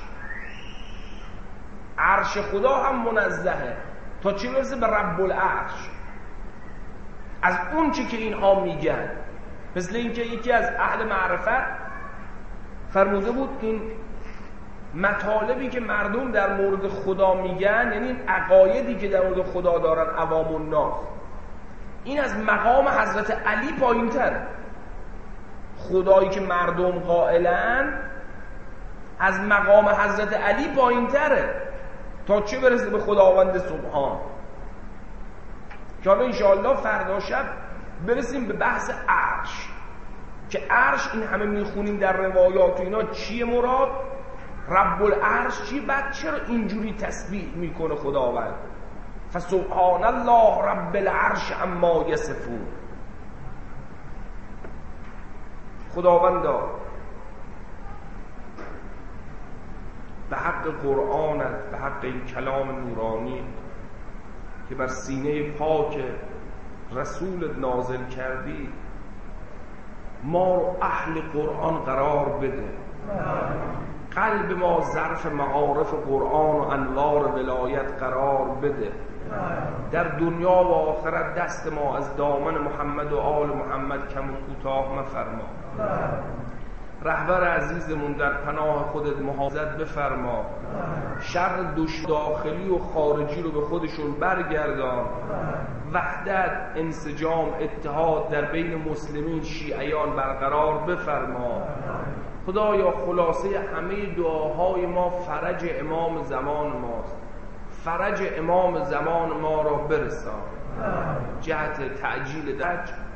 عرش خدا هم منزهه تا چه برسه به رب العرش، از اون چی که اینها میگن. مثل اینکه یکی از اهل معرفت فرموده بود این مطالبی که مردم در مورد خدا میگن، یعنی این عقایدی که در مورد خدا دارن عوام الناس، این از مقام حضرت علی پایین تره. خدایی که مردم قائلن از مقام حضرت علی پایین تره تا چه برسه به خداوند سبحان. که حالا انشاءالله فردا شب برسیم به بحث عرش، که عرش این همه میخونیم در روایات و اینا چیه مراد، رب العرش چیه، بعد چرا اینجوری تسبیح میکنه خداوند. فسبحان الله رب العرش عما یصفون. خداوندا به حق قرآنت، به حق این کلام نورانی که بر سینه پاک رسولت نازل کردی، ما رو اهل قرآن قرار بده، قلب ما ظرف معارف قرآن و انوار ولایت قرار بده، در دنیا و آخرت دست ما از دامن محمد و آل محمد کم و کوتاه مفرما. رهبر عزیزمون در پناه خودت محافظت بفرما، شر دوش داخلی و خارجی رو به خودشون برگردان، وحدت، انسجام، اتحاد در بین مسلمین شیعیان برقرار بفرما. خدایا خلاصه همه دعاهای ما فرج امام زمان ماست، فرج امام زمان ما را برسان، جهت تعجیل درج